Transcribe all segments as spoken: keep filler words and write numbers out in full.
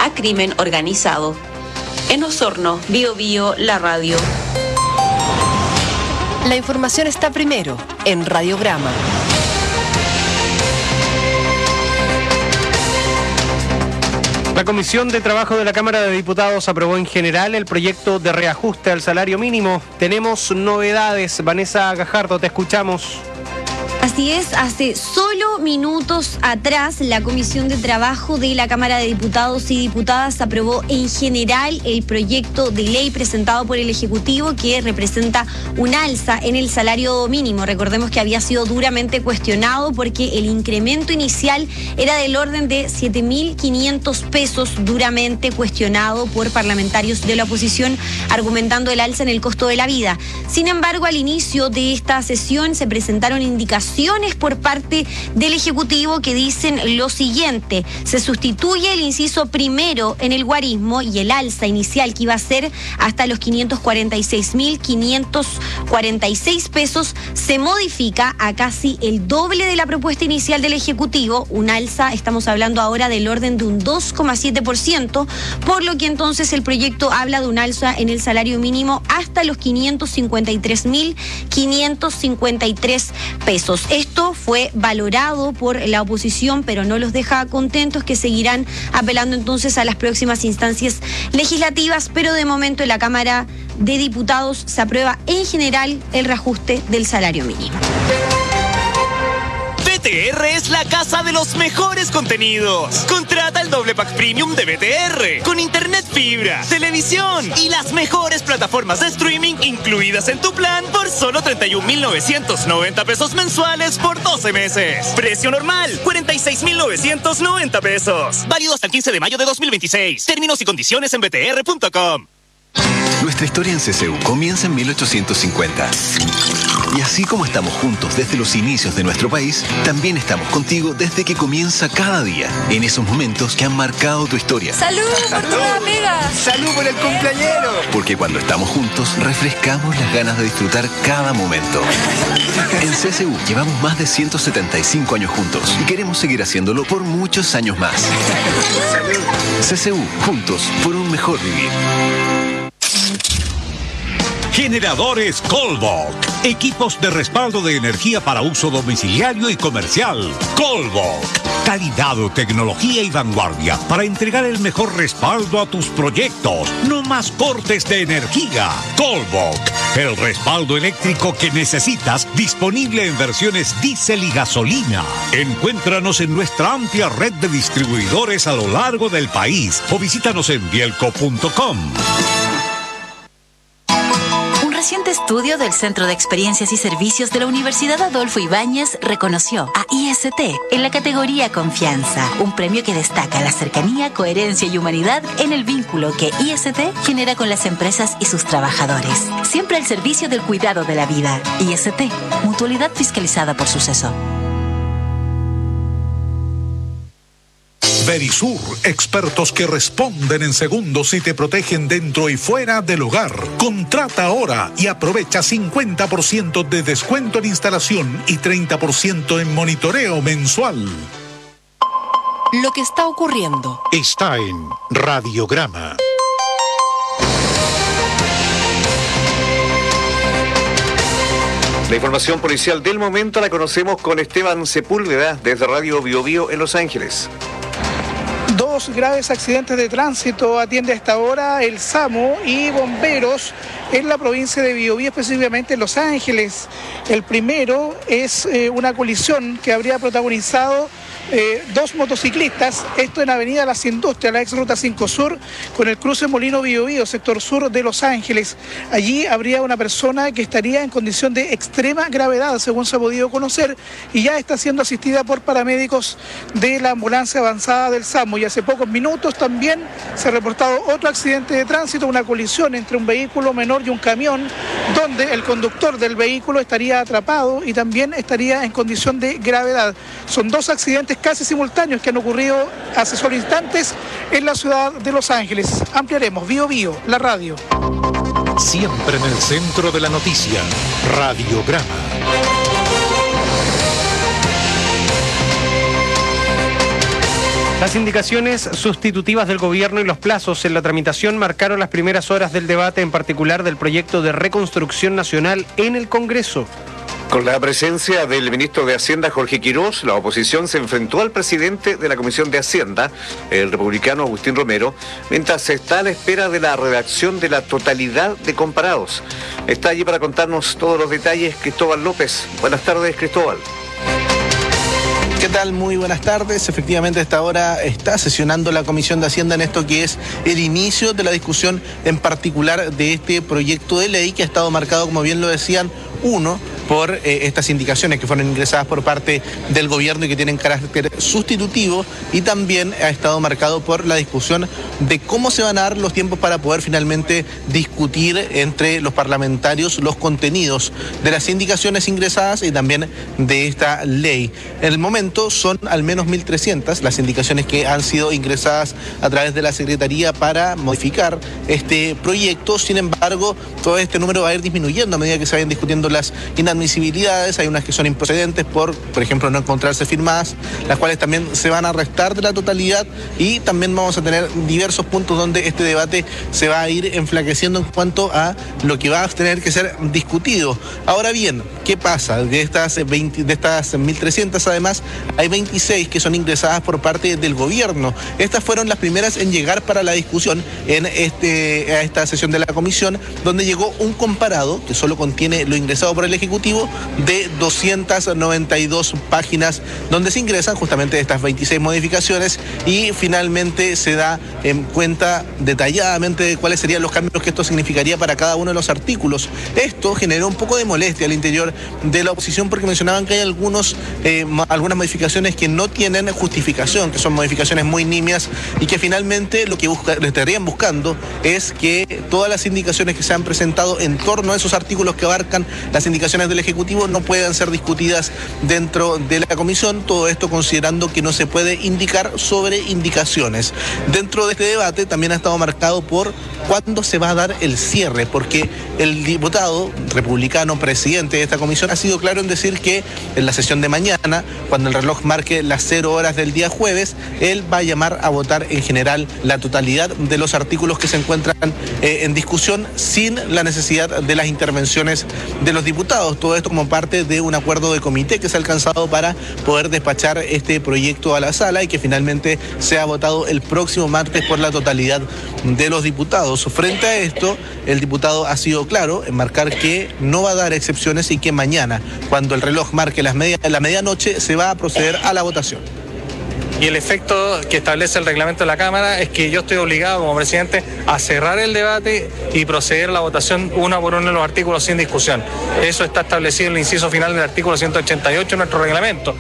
a crimen organizado. En Osorno, Bio Bio, la radio. La información está primero en Radiograma. La Comisión de Trabajo de la Cámara de Diputados aprobó en general el proyecto de reajuste al salario mínimo. Tenemos novedades. Vanessa Gajardo, te escuchamos. Así es, hace solo minutos atrás la Comisión de Trabajo de la Cámara de Diputados y Diputadas aprobó en general el proyecto de ley presentado por el Ejecutivo que representa un alza en el salario mínimo. Recordemos que había sido duramente cuestionado porque el incremento inicial era del orden de siete mil quinientos pesos, duramente cuestionado por parlamentarios de la oposición, argumentando el alza en el costo de la vida. Sin embargo, al inicio de esta sesión se presentaron indicaciones por parte del Ejecutivo que dicen lo siguiente: se sustituye el inciso primero en el guarismo y el alza inicial que iba a ser hasta los quinientos cuarenta y seis mil quinientos cuarenta y seis pesos se modifica a casi el doble de la propuesta inicial del Ejecutivo, un alza, estamos hablando ahora del orden de un dos coma siete por ciento, por lo que entonces el proyecto habla de un alza en el salario mínimo hasta los quinientos cincuenta y tres mil quinientos cincuenta y tres pesos. Esto fue valorado por la oposición, pero no los deja contentos, que seguirán apelando entonces a las próximas instancias legislativas, pero de momento en la Cámara de Diputados se aprueba en general el reajuste del salario mínimo. B T R es la casa de los mejores contenidos. Contrata el doble pack premium de B T R con internet fibra, televisión y las mejores plataformas de streaming incluidas en tu plan por solo treinta y un mil novecientos noventa pesos mensuales por doce meses. Precio normal, cuarenta y seis mil novecientos noventa pesos. Válido hasta el quince de mayo de dos mil veintiséis. Términos y condiciones en b t r punto com. Nuestra historia en C C U comienza en mil ochocientos cincuenta. Y así como estamos juntos desde los inicios de nuestro país, también estamos contigo desde que comienza cada día, en esos momentos que han marcado tu historia. ¡Salud por tus amigas! ¡Salud por el cumpleañero! Porque cuando estamos juntos, refrescamos las ganas de disfrutar cada momento. En C C U llevamos más de ciento setenta y cinco años juntos y queremos seguir haciéndolo por muchos años más. ¡Salud! C C U, juntos por un mejor vivir. Generadores Colbok. Equipos de respaldo de energía para uso domiciliario y comercial. Colbok. Calidad, tecnología y vanguardia para entregar el mejor respaldo a tus proyectos. No más cortes de energía. Colbok. El respaldo eléctrico que necesitas, disponible en versiones diésel y gasolina. Encuéntranos en nuestra amplia red de distribuidores a lo largo del país o visítanos en bielco punto com. Un reciente estudio del Centro de Experiencias y Servicios de la Universidad Adolfo Ibáñez reconoció a I S T en la categoría Confianza, un premio que destaca la cercanía, coherencia y humanidad en el vínculo que I S T genera con las empresas y sus trabajadores. Siempre al servicio del cuidado de la vida. I S T, mutualidad fiscalizada por Suceso. Verisur, expertos que responden en segundos y te protegen dentro y fuera del hogar. Contrata ahora y aprovecha cincuenta por ciento de descuento en instalación y treinta por ciento en monitoreo mensual. Lo que está ocurriendo está en Radiograma. La información policial del momento la conocemos con Esteban Sepúlveda desde Radio Bio Bio en Los Ángeles. Dos graves accidentes de tránsito atiende a esta hora el SAMU y bomberos en la provincia de Biobío, específicamente en Los Ángeles. El primero es eh, una colisión que habría protagonizado eh, dos motociclistas, esto en Avenida Las Industrias, la ex Ruta cinco Sur, con el cruce Molino Biobío, sector sur de Los Ángeles. Allí habría una persona que estaría en condición de extrema gravedad, según se ha podido conocer, y ya está siendo asistida por paramédicos de la ambulancia avanzada del SAMU. Y hace pocos minutos también se ha reportado otro accidente de tránsito, una colisión entre un vehículo menor y un camión, donde el conductor del vehículo estaría atrapado y también estaría en condición de gravedad. Son dos accidentes casi simultáneos que han ocurrido hace solo instantes en la ciudad de Los Ángeles. Ampliaremos. Bio Bio, la radio. Siempre en el centro de la noticia. Radiograma. Las indicaciones sustitutivas del gobierno y los plazos en la tramitación marcaron las primeras horas del debate, en particular del proyecto de reconstrucción nacional en el Congreso. Con la presencia del ministro de Hacienda, Jorge Quirós, la oposición se enfrentó al presidente de la Comisión de Hacienda, el republicano Agustín Romero, mientras se está a la espera de la redacción de la totalidad de comparados. Está allí para contarnos todos los detalles Cristóbal López. Buenas tardes, Cristóbal. ¿Qué tal? Muy buenas tardes. Efectivamente, a esta hora está sesionando la Comisión de Hacienda en esto que es el inicio de la discusión en particular de este proyecto de ley que ha estado marcado, como bien lo decían, uno, por eh, estas indicaciones que fueron ingresadas por parte del gobierno y que tienen carácter sustitutivo, y también ha estado marcado por la discusión de cómo se van a dar los tiempos para poder finalmente discutir entre los parlamentarios los contenidos de las indicaciones ingresadas y también de esta ley. En el momento son al menos mil trescientas las indicaciones que han sido ingresadas a través de la Secretaría para modificar este proyecto. Sin embargo, todo este número va a ir disminuyendo a medida que se vayan discutiendo las inadmisibilidades. Hay unas que son improcedentes por, por ejemplo, no encontrarse firmadas, las cuales también se van a restar de la totalidad, y también vamos a tener diversos puntos donde este debate se va a ir enflaqueciendo en cuanto a lo que va a tener que ser discutido. Ahora bien, ¿qué pasa? De estas veinte, de estas mil trescientas, además, hay veintiséis que son ingresadas por parte del gobierno. Estas fueron las primeras en llegar para la discusión en este, a esta sesión de la comisión, donde llegó un comparado que solo contiene lo ingresado por el Ejecutivo de doscientas noventa y dos páginas, donde se ingresan justamente estas veintiséis modificaciones y finalmente se da en cuenta detalladamente de cuáles serían los cambios que esto significaría para cada uno de los artículos. Esto generó un poco de molestia al interior de la oposición porque mencionaban que hay algunos, eh, algunas modificaciones que no tienen justificación, que son modificaciones muy nimias y que finalmente lo que busca, lo estarían buscando es que todas las indicaciones que se han presentado en torno a esos artículos que abarcan las indicaciones del Ejecutivo no puedan ser discutidas dentro de la comisión, todo esto considerando que no se puede indicar sobre indicaciones. Dentro de este debate también ha estado marcado por cuándo se va a dar el cierre, porque el diputado republicano presidente de esta comisión ha sido claro en decir que en la sesión de mañana, cuando el reloj marque las cero horas del día jueves, él va a llamar a votar en general la totalidad de los artículos que se encuentran eh, en discusión sin la necesidad de las intervenciones de los diputados. Todo esto como parte de un acuerdo de comité que se ha alcanzado para poder despachar este proyecto a la sala y que finalmente sea votado el próximo martes por la totalidad de los diputados. Frente a esto, el diputado ha sido claro en marcar que no va a dar excepciones y que mañana, cuando el reloj marque las media, la medianoche, se va a proceder a la votación. Y el efecto que establece el reglamento de la Cámara es que yo estoy obligado como presidente a cerrar el debate y proceder a la votación uno por uno de los artículos sin discusión. Eso está establecido en el inciso final del artículo ciento ochenta y ocho de nuestro reglamento.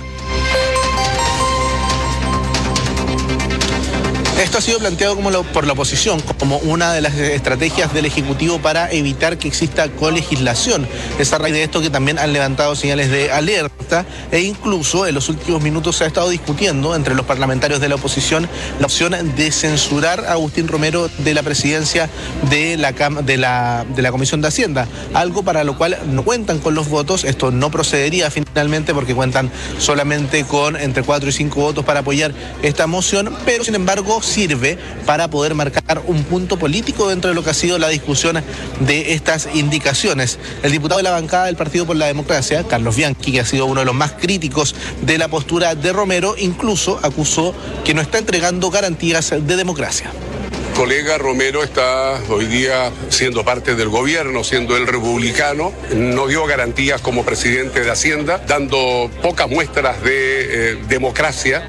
Esto ha sido planteado como lo, por la oposición como una de las estrategias del Ejecutivo para evitar que exista colegislación. Es a raíz de esto que también han levantado señales de alerta e incluso en los últimos minutos se ha estado discutiendo entre los parlamentarios de la oposición la opción de censurar a Agustín Romero de la presidencia de la, de la, de la Comisión de Hacienda, algo para lo cual no cuentan con los votos. Esto no procedería finalmente porque cuentan solamente con entre cuatro y cinco votos para apoyar esta moción, pero sin embargo sirve para poder marcar un punto político dentro de lo que ha sido la discusión de estas indicaciones. El diputado de la bancada del Partido por la Democracia, Carlos Bianchi, que ha sido uno de los más críticos de la postura de Romero, incluso acusó que no está entregando garantías de democracia. Colega Romero está hoy día siendo parte del gobierno, siendo el republicano, no dio garantías como presidente de Hacienda, dando pocas muestras de eh, democracia.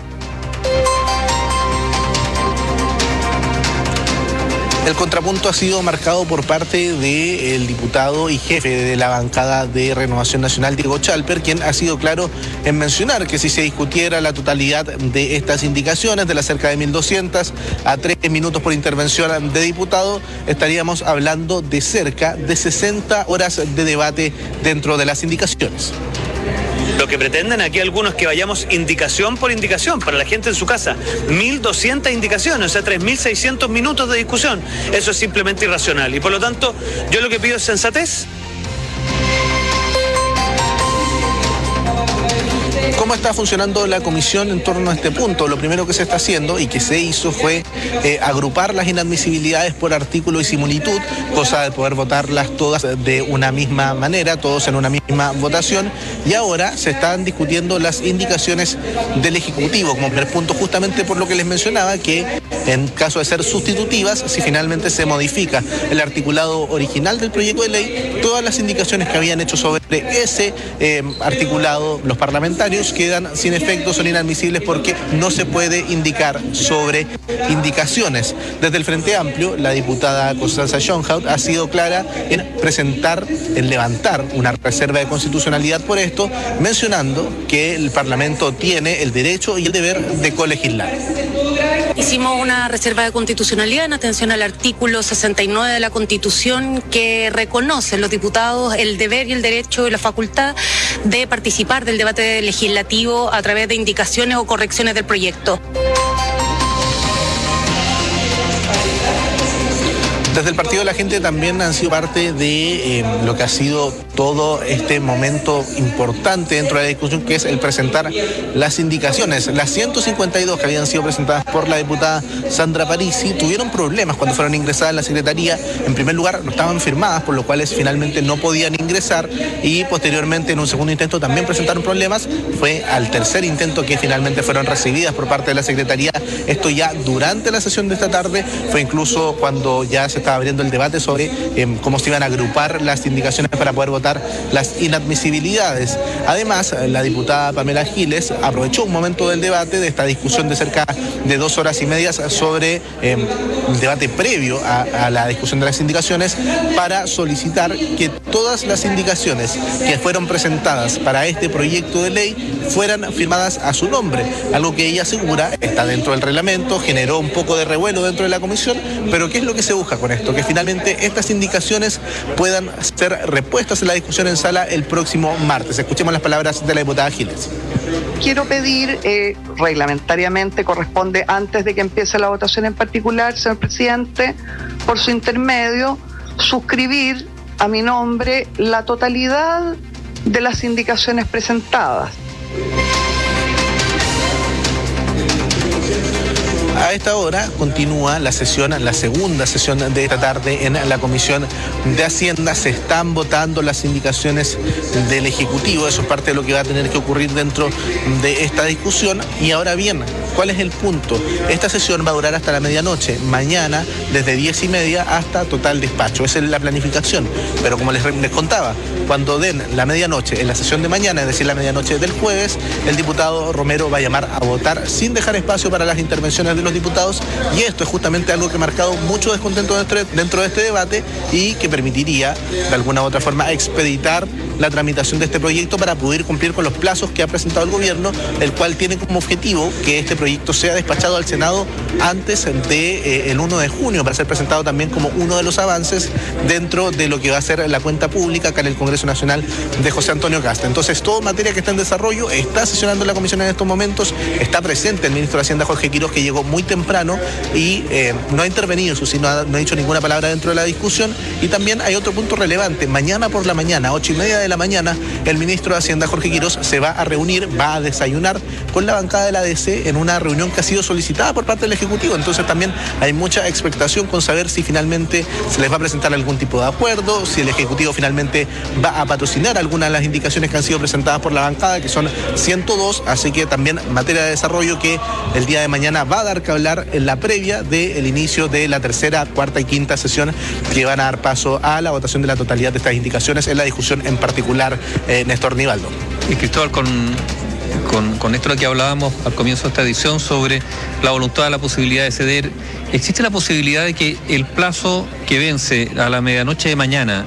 El contrapunto ha sido marcado por parte del diputado y jefe de la bancada de Renovación Nacional, Diego Chalper, quien ha sido claro en mencionar que si se discutiera la totalidad de estas indicaciones, de las cerca de mil doscientas a tres minutos por intervención de diputado, estaríamos hablando de cerca de sesenta horas de debate dentro de las indicaciones. Lo que pretenden aquí algunos es que vayamos indicación por indicación para la gente en su casa. mil doscientas indicaciones, o sea, tres mil seiscientos minutos de discusión. Eso es simplemente irracional. Y por lo tanto, yo lo que pido es sensatez. ¿Cómo está funcionando la comisión en torno a este punto? Lo primero que se está haciendo y que se hizo fue eh, agrupar las inadmisibilidades por artículo y similitud, cosa de poder votarlas todas de una misma manera, todos en una misma votación, y ahora se están discutiendo las indicaciones del Ejecutivo como primer punto, justamente por lo que les mencionaba, que en caso de ser sustitutivas, si finalmente se modifica el articulado original del proyecto de ley, todas las indicaciones que habían hecho sobre ese eh, articulado los parlamentarios quedan sin efecto, son inadmisibles porque no se puede indicar sobre indicaciones. Desde el Frente Amplio, la diputada Constanza Schoenhout ha sido clara en presentar, en levantar una reserva de constitucionalidad por esto, mencionando que el Parlamento tiene el derecho y el deber de colegislar. Hicimos una reserva de constitucionalidad en atención al artículo sesenta y nueve de la Constitución, que reconoce a los diputados el deber y el derecho y la facultad de participar del debate legislativo a través de indicaciones o correcciones del proyecto. Desde el Partido de la Gente también han sido parte de eh, lo que ha sido todo este momento importante dentro de la discusión, que es el presentar las indicaciones. Las ciento cincuenta y dos que habían sido presentadas por la diputada Sandra Parisi tuvieron problemas cuando fueron ingresadas en la Secretaría. En primer lugar, no estaban firmadas, por lo cual finalmente no podían ingresar, y posteriormente en un segundo intento también presentaron problemas. Fue al tercer intento que finalmente fueron recibidas por parte de la Secretaría. Esto ya durante la sesión de esta tarde, fue incluso cuando ya se estaba abriendo el debate sobre eh, cómo se iban a agrupar las indicaciones para poder votar las inadmisibilidades. Además, la diputada Pamela Giles aprovechó un momento del debate, de esta discusión de cerca de dos horas y media sobre eh, un debate previo a, a la discusión de las indicaciones, para solicitar que todas las indicaciones que fueron presentadas para este proyecto de ley fueran firmadas a su nombre, algo que ella asegura está dentro del reglamento, generó un poco de revuelo dentro de la comisión, pero ¿qué es lo que se busca con esto? Que finalmente estas indicaciones puedan ser repuestas en la discusión en sala el próximo martes. Escuchemos las palabras de la diputada Giles. Quiero pedir, eh, reglamentariamente corresponde antes de que empiece la votación en particular, señor presidente, por su intermedio, suscribir a mi nombre la totalidad de las indicaciones presentadas. A esta hora continúa la sesión, la segunda sesión de esta tarde en la Comisión de Hacienda. Se están votando las indicaciones del Ejecutivo. Eso es parte de lo que va a tener que ocurrir dentro de esta discusión. Y ahora bien, ¿cuál es el punto? Esta sesión va a durar hasta la medianoche. Mañana, desde diez y media hasta total despacho. Esa es la planificación. Pero como les, les contaba, cuando den la medianoche en la sesión de mañana, es decir, la medianoche del jueves, el diputado Romero va a llamar a votar sin dejar espacio para las intervenciones de los diputados, y esto es justamente algo que ha marcado mucho descontento dentro de este debate y que permitiría de alguna u otra forma expeditar la tramitación de este proyecto para poder cumplir con los plazos que ha presentado el gobierno, el cual tiene como objetivo que este proyecto sea despachado al Senado antes del de, eh, uno de junio, para ser presentado también como uno de los avances dentro de lo que va a ser la cuenta pública acá en el Congreso Nacional de José Antonio Kast. Entonces, todo materia que está en desarrollo, está sesionando la comisión en estos momentos, está presente el ministro de Hacienda, Jorge Quiroz, que llegó muy temprano y eh, no ha intervenido, eso sí, no ha, no ha dicho ninguna palabra dentro de la discusión. Y también hay otro punto relevante: mañana por la mañana, ocho y media de la mañana, el ministro de Hacienda, Jorge Quiroz, se va a reunir, va a desayunar con la bancada de la A D C en una reunión que ha sido solicitada por parte del Ejecutivo. Entonces también hay mucha expectación con saber si finalmente se les va a presentar algún tipo de acuerdo, si el Ejecutivo finalmente va a patrocinar algunas de las indicaciones que han sido presentadas por la bancada, que son ciento dos, así que también materia de desarrollo que el día de mañana va a dar que hablar en la previa del inicio de la tercera, cuarta y quinta sesión, que van a dar paso a la votación de la totalidad de estas indicaciones en la discusión en particular, eh, Néstor Nivaldo. Y Cristóbal, con, con, con esto lo que hablábamos al comienzo de esta edición sobre la voluntad, la posibilidad de ceder, ¿existe la posibilidad de que el plazo que vence a la medianoche de mañana,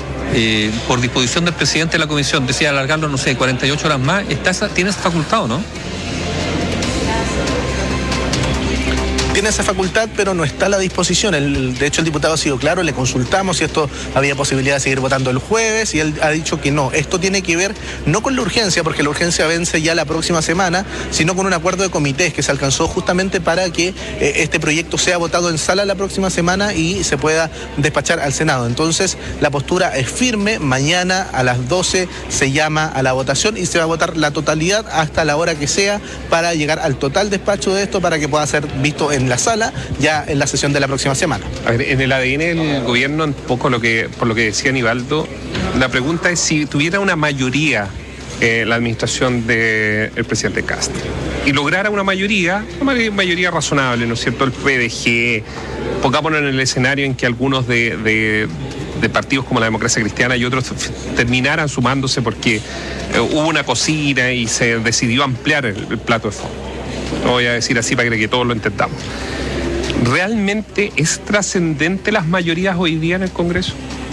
eh, por disposición del presidente de la comisión, decía alargarlo, no sé, cuarenta y ocho horas más, está esa, tiene esa facultad o no? tiene esa facultad, pero no está a la disposición. El, de hecho, el diputado ha sido claro, le consultamos si esto había posibilidad de seguir votando el jueves y él ha dicho que no. Esto tiene que ver no con la urgencia, porque la urgencia vence ya la próxima semana, sino con un acuerdo de comités que se alcanzó justamente para que eh, este proyecto sea votado en sala la próxima semana y se pueda despachar al Senado. Entonces, la postura es firme. Mañana a las doce se llama a la votación y se va a votar la totalidad hasta la hora que sea para llegar al total despacho de esto para que pueda ser visto en la sala ya en la sesión de la próxima semana. A ver, en el A D N del gobierno, un poco lo que, por lo que decía Nivaldo, la pregunta es si tuviera una mayoría eh, la administración del presidente Castro y lograra una mayoría, una mayoría razonable, ¿no es cierto? El P D G, pongámonos en el escenario en que algunos de, de, de partidos como la Democracia Cristiana y otros terminaran sumándose porque eh, hubo una cocina y se decidió ampliar el, el plato de fondo. Lo voy a decir así para que todos lo entendamos. ¿Realmente es trascendente las mayorías hoy día en el Congreso?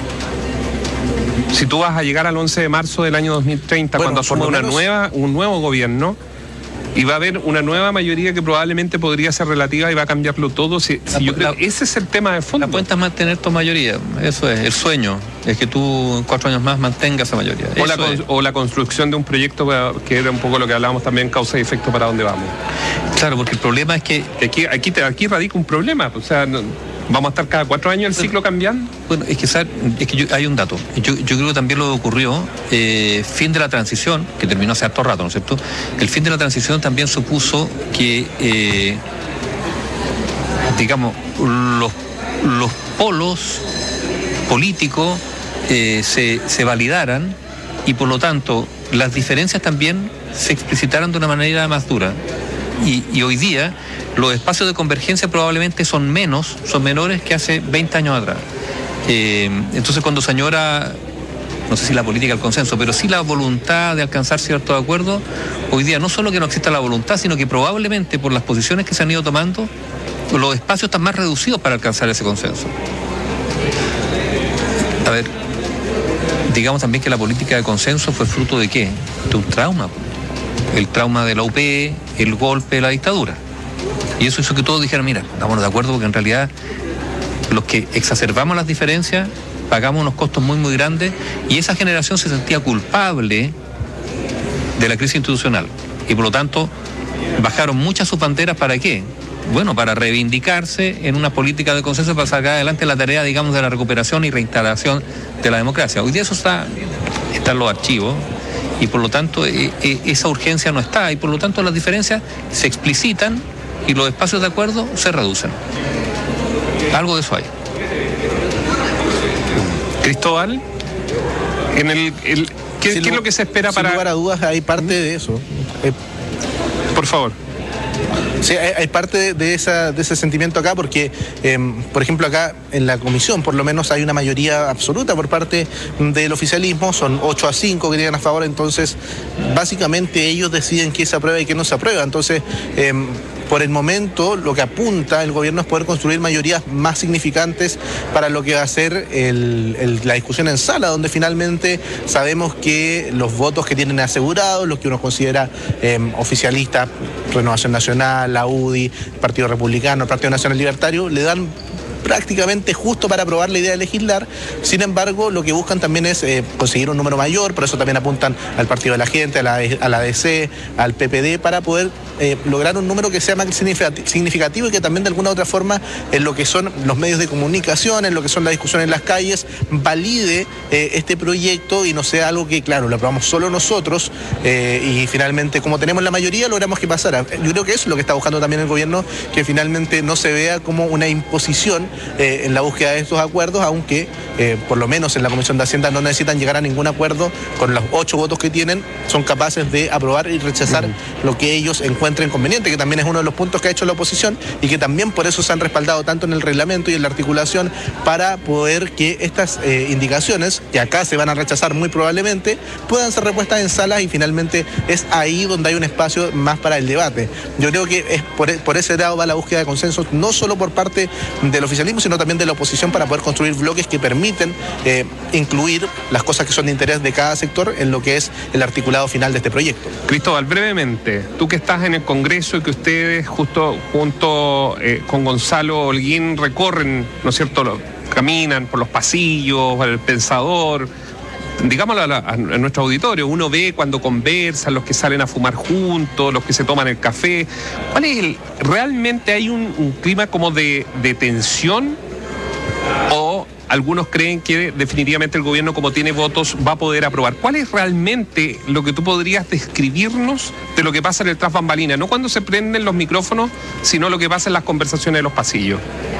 Si tú vas a llegar al once de marzo del año dos mil treinta, bueno, cuando asuma una menos... nueva, un nuevo gobierno, y va a haber una nueva mayoría que probablemente podría ser relativa y va a cambiarlo todo. Si, si la, yo creo la, que ese es el tema de fondo. La puenta es mantener tu mayoría, eso es, el sueño, es que tú en cuatro años más mantengas esa mayoría. O la, o la construcción de un proyecto que era un poco lo que hablábamos también, causa y efecto para dónde vamos. Claro, porque el problema es que... Aquí, aquí, aquí radica un problema, o sea... No, ¿vamos a estar cada cuatro años el ciclo cambiando? Bueno, es que, es que yo, hay un dato. Yo, yo creo que también lo que ocurrió, eh, fin de la transición, que terminó hace harto rato, ¿no es cierto? El fin de la transición también supuso que, eh, digamos, los, los polos políticos eh, se, se validaran y por lo tanto las diferencias también se explicitaran de una manera más dura. Y, y hoy día los espacios de convergencia probablemente son menos, son menores que hace veinte años atrás. Eh, entonces cuando se añora, no sé si la política del consenso, pero sí la voluntad de alcanzar ciertos acuerdos, hoy día no solo que no exista la voluntad, sino que probablemente por las posiciones que se han ido tomando, los espacios están más reducidos para alcanzar ese consenso. A ver, digamos también que la política de consenso fue fruto de ¿qué? De un trauma. El trauma de la U P, el golpe de la dictadura. Y eso hizo que todos dijeran, mira, estámonos de acuerdo porque en realidad los que exacerbamos las diferencias pagamos unos costos muy, muy grandes y esa generación se sentía culpable de la crisis institucional. Y por lo tanto, bajaron muchas sus banderas, ¿para qué? Bueno, para reivindicarse en una política de consenso para sacar adelante la tarea, digamos, de la recuperación y reinstalación de la democracia. Hoy día eso está, está en los archivos. Y por lo tanto eh, eh, esa urgencia no está y por lo tanto las diferencias se explicitan y los espacios de acuerdo se reducen. Algo de eso hay. Cristóbal, en el, el ¿qué, ¿qué es lo que se espera sin para...? Sin lugar a dudas hay parte de eso. Eh, por favor. Sí, hay, hay parte de, de, esa, de ese sentimiento acá porque, eh, por ejemplo, acá en la comisión por lo menos hay una mayoría absoluta por parte del oficialismo, son ocho a cinco que tienen a favor, entonces básicamente ellos deciden qué se aprueba y qué no se aprueba, entonces eh, por el momento lo que apunta el gobierno es poder construir mayorías más significantes para lo que va a ser el, el, la discusión en sala, donde finalmente sabemos que los votos que tienen asegurados, los que uno considera eh, oficialistas, Renovación Nacional, la U D I, Partido Republicano, Partido Nacional Libertario, le dan prácticamente justo para aprobar la idea de legislar. Sin embargo, lo que buscan también es eh, conseguir un número mayor, por eso también apuntan al Partido de la Gente, a la, a la A D C, al P P D, para poder eh, lograr un número que sea más significativo y que también de alguna u otra forma en lo que son los medios de comunicación, en lo que son las discusiones en las calles, valide eh, este proyecto y no sea algo que, claro, lo aprobamos solo nosotros eh, y finalmente, como tenemos la mayoría, logramos que pasara. Yo creo que eso es lo que está buscando también el gobierno, que finalmente no se vea como una imposición Eh, en la búsqueda de estos acuerdos, aunque eh, por lo menos en la Comisión de Hacienda no necesitan llegar a ningún acuerdo, con los ocho votos que tienen son capaces de aprobar y rechazar uh-huh. lo que ellos encuentren conveniente, que también es uno de los puntos que ha hecho la oposición y que también por eso se han respaldado tanto en el reglamento y en la articulación para poder que estas eh, indicaciones, que acá se van a rechazar muy probablemente, puedan ser repuestas en salas y finalmente es ahí donde hay un espacio más para el debate. Yo creo que es por, por ese lado va la búsqueda de consenso, no solo por parte del oficialismo oficialismo, sino también de la oposición para poder construir bloques que permiten eh, incluir las cosas que son de interés de cada sector en lo que es el articulado final de este proyecto. Cristóbal, brevemente, tú que estás en el Congreso y que ustedes justo junto eh, con Gonzalo Holguín recorren, ¿no es cierto?, lo, caminan por los pasillos, el pensador, digámoslo a, la, a nuestro auditorio, uno ve cuando conversan, los que salen a fumar juntos, los que se toman el café. ¿Cuál es el, realmente hay un, un clima como de, de tensión, o algunos creen que definitivamente el gobierno, como tiene votos, va a poder aprobar? ¿Cuál es realmente lo que tú podrías describirnos de lo que pasa en el tras bambalina? No cuando se prenden los micrófonos, sino lo que pasa en las conversaciones de los pasillos.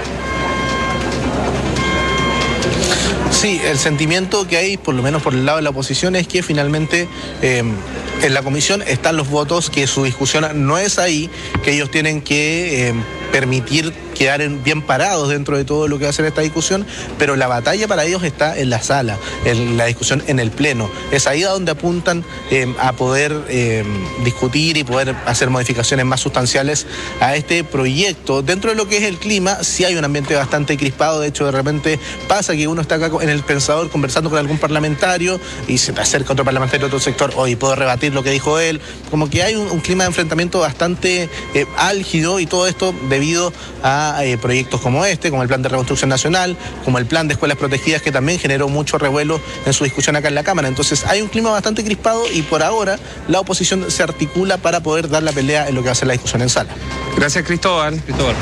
Sí, el sentimiento que hay, por lo menos por el lado de la oposición, es que finalmente eh, en la comisión están los votos, que su discusión no es ahí, que ellos tienen que eh, permitir quedar en, bien parados dentro de todo lo que va a ser esta discusión, pero la batalla para ellos está en la sala, en la discusión en el pleno. Es ahí a donde apuntan eh, a poder eh, discutir y poder hacer modificaciones más sustanciales a este proyecto. Dentro de lo que es el clima, sí hay un ambiente bastante crispado. De hecho, de repente pasa que uno está acá en el pensador conversando con algún parlamentario y se te acerca otro parlamentario de otro sector, hoy puedo rebatir lo que dijo él. Como que hay un, un clima de enfrentamiento bastante eh, álgido, y todo esto debido a Eh, proyectos como este, como el Plan de Reconstrucción Nacional, como el Plan de Escuelas Protegidas, que también generó mucho revuelo en su discusión acá en la Cámara. Entonces hay un clima bastante crispado, y por ahora la oposición se articula para poder dar la pelea en lo que va a ser la discusión en sala. Gracias, Cristóbal. Cristóbal.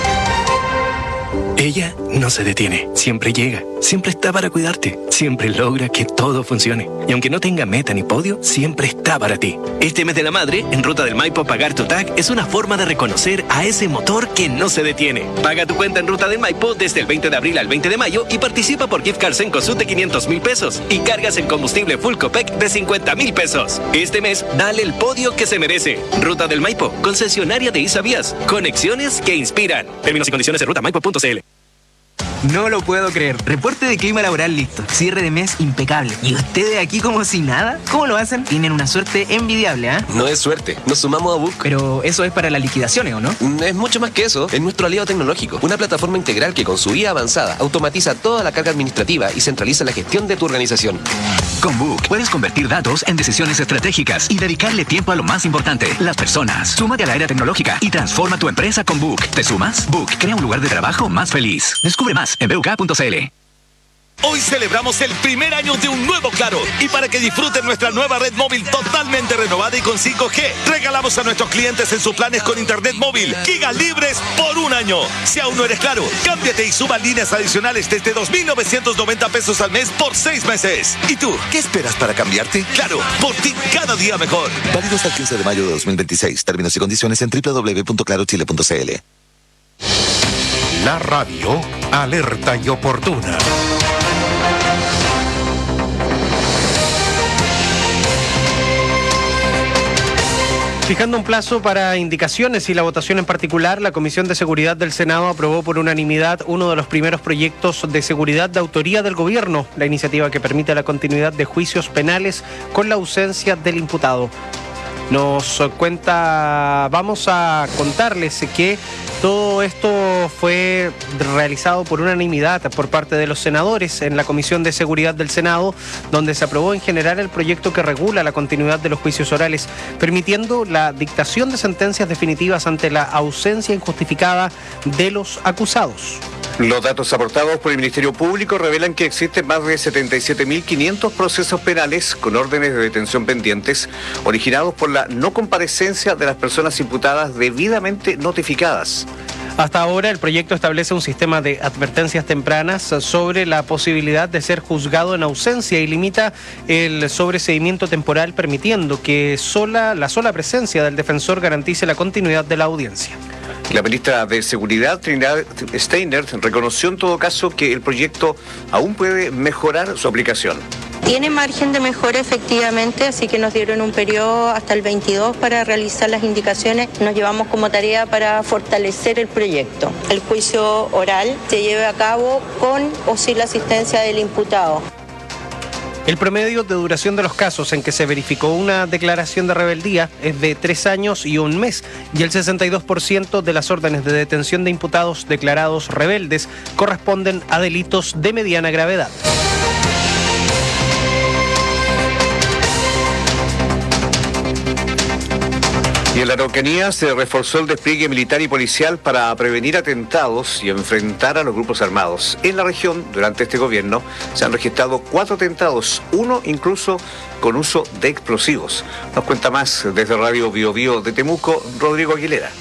Ella no se detiene, siempre llega, siempre está para cuidarte, siempre logra que todo funcione. Y aunque no tenga meta ni podio, siempre está para ti. Este mes de la madre, en Ruta del Maipo, pagar tu T A C es una forma de reconocer a ese motor que no se detiene. Paga tu cuenta en Ruta del Maipo desde el veinte de abril al veinte de mayo y participa por gift cards en Cosud de quinientos mil pesos y cargas en combustible Full Copec de cincuenta mil pesos. Este mes, dale el podio que se merece. Ruta del Maipo, concesionaria de Isavías. Conexiones que inspiran. Términos y condiciones en ruta maipo punto c l. No lo puedo creer. Reporte de clima laboral listo. Cierre de mes impecable. ¿Y ustedes aquí como si nada? ¿Cómo lo hacen? Tienen una suerte envidiable, ¿ah? ¿eh? No es suerte. Nos sumamos a Book. Pero eso es para las liquidaciones, ¿o no? Es mucho más que eso. Es nuestro aliado tecnológico. Una plataforma integral que con su I A avanzada automatiza toda la carga administrativa y centraliza la gestión de tu organización. Con Book puedes convertir datos en decisiones estratégicas y dedicarle tiempo a lo más importante, las personas. Súmate a la era tecnológica y transforma tu empresa con Book. ¿Te sumas? Book crea un lugar de trabajo más feliz. Descubre más en b u k punto c l. Hoy celebramos el primer año de un nuevo Claro, y para que disfruten nuestra nueva red móvil totalmente renovada y con cinco G, regalamos a nuestros clientes en sus planes con internet móvil gigas libres por un año. Si aún no eres Claro, cámbiate y suba líneas adicionales desde dos mil novecientos noventa pesos al mes por seis meses. ¿Y tú, qué esperas para cambiarte? Claro, por ti cada día mejor. Válido hasta el quince de mayo de dos mil veintiséis. Términos y condiciones en w w w punto claro chile punto c l. La radio alerta y oportuna. Fijando un plazo para indicaciones y la votación en particular, la Comisión de Seguridad del Senado aprobó por unanimidad uno de los primeros proyectos de seguridad de autoría del gobierno, la iniciativa que permite la continuidad de juicios penales con la ausencia del imputado. Nos cuenta, vamos a contarles que todo esto fue realizado por unanimidad por parte de los senadores en la Comisión de Seguridad del Senado, donde se aprobó en general el proyecto que regula la continuidad de los juicios orales, permitiendo la dictación de sentencias definitivas ante la ausencia injustificada de los acusados. Los datos aportados por el Ministerio Público revelan que existen más de setenta y siete mil quinientos procesos penales con órdenes de detención pendientes, originados por la no comparecencia de las personas imputadas debidamente notificadas. Hasta ahora, el proyecto establece un sistema de advertencias tempranas sobre la posibilidad de ser juzgado en ausencia y limita el sobreseimiento temporal, permitiendo que sola, la sola presencia del defensor garantice la continuidad de la audiencia. La ministra de Seguridad, Trinidad Steiner, reconoció en todo caso que el proyecto aún puede mejorar su aplicación. Tiene margen de mejora efectivamente, así que nos dieron un periodo hasta el veintidós para realizar las indicaciones. Nos llevamos como tarea para fortalecer el proyecto. El juicio oral se lleve a cabo con o sin la asistencia del imputado. El promedio de duración de los casos en que se verificó una declaración de rebeldía es de tres años y un mes, y el sesenta y dos por ciento de las órdenes de detención de imputados declarados rebeldes corresponden a delitos de mediana gravedad. Y en la Araucanía se reforzó el despliegue militar y policial para prevenir atentados y enfrentar a los grupos armados. En la región, durante este gobierno, se han registrado cuatro atentados, uno incluso con uso de explosivos. Nos cuenta más desde Radio Bio Bio de Temuco, Rodrigo Aguilera.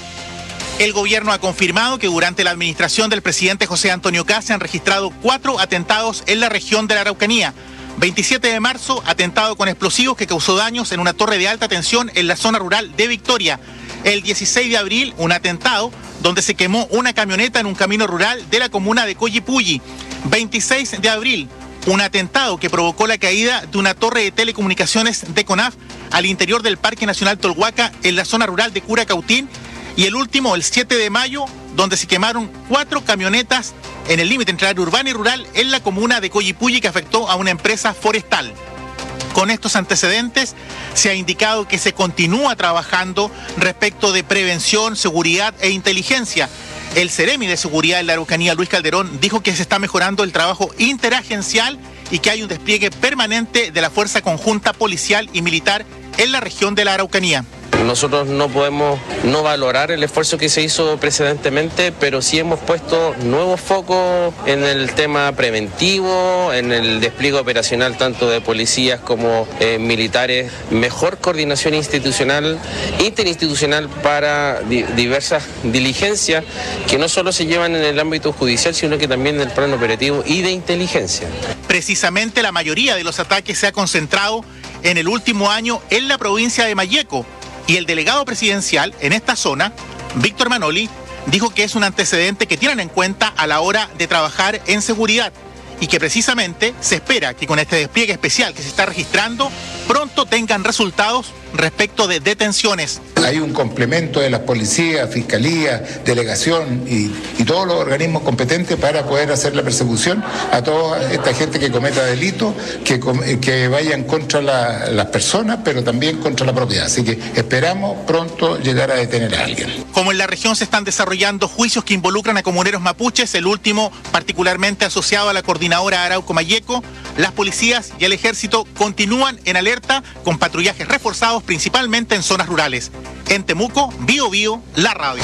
El gobierno ha confirmado que durante la administración del presidente José Antonio Kast se han registrado cuatro atentados en la región de la Araucanía. veintisiete de marzo, atentado con explosivos que causó daños en una torre de alta tensión en la zona rural de Victoria. El dieciséis de abril, un atentado donde se quemó una camioneta en un camino rural de la comuna de Collipulli. veintiséis de abril, un atentado que provocó la caída de una torre de telecomunicaciones de CONAF al interior del Parque Nacional Tolhuaca en la zona rural de Curacautín. Y el último, el siete de mayo, donde se quemaron cuatro camionetas en el límite entre área urbana y rural en la comuna de Collipulli, que afectó a una empresa forestal. Con estos antecedentes se ha indicado que se continúa trabajando respecto de prevención, seguridad e inteligencia. El Ceremi de Seguridad en la Araucanía, Luis Calderón, dijo que se está mejorando el trabajo interagencial y que hay un despliegue permanente de la Fuerza Conjunta Policial y Militar en la región de la Araucanía. Nosotros no podemos no valorar el esfuerzo que se hizo precedentemente, pero sí hemos puesto nuevos focos en el tema preventivo, en el despliegue operacional tanto de policías como eh, militares, mejor coordinación institucional, interinstitucional para di- diversas diligencias que no solo se llevan en el ámbito judicial, sino que también en el plano operativo y de inteligencia. Precisamente la mayoría de los ataques se ha concentrado en el último año en la provincia de Malleco. Y el delegado presidencial en esta zona, Víctor Manoli, dijo que es un antecedente que tienen en cuenta a la hora de trabajar en seguridad y que precisamente se espera que con este despliegue especial que se está registrando pronto tengan resultados respecto de detenciones. Hay un complemento de las policías, fiscalía, delegación y, y todos los organismos competentes para poder hacer la persecución a toda esta gente que cometa delitos, que, que vayan contra la, las personas, pero también contra la propiedad. Así que esperamos pronto llegar a detener a alguien. Como en la región se están desarrollando juicios que involucran a comuneros mapuches, el último particularmente asociado a la coordinadora Arauco Malleco, las policías y el ejército continúan en alerta con patrullajes reforzados principalmente en zonas rurales. En Temuco, Bio Bio, la radio.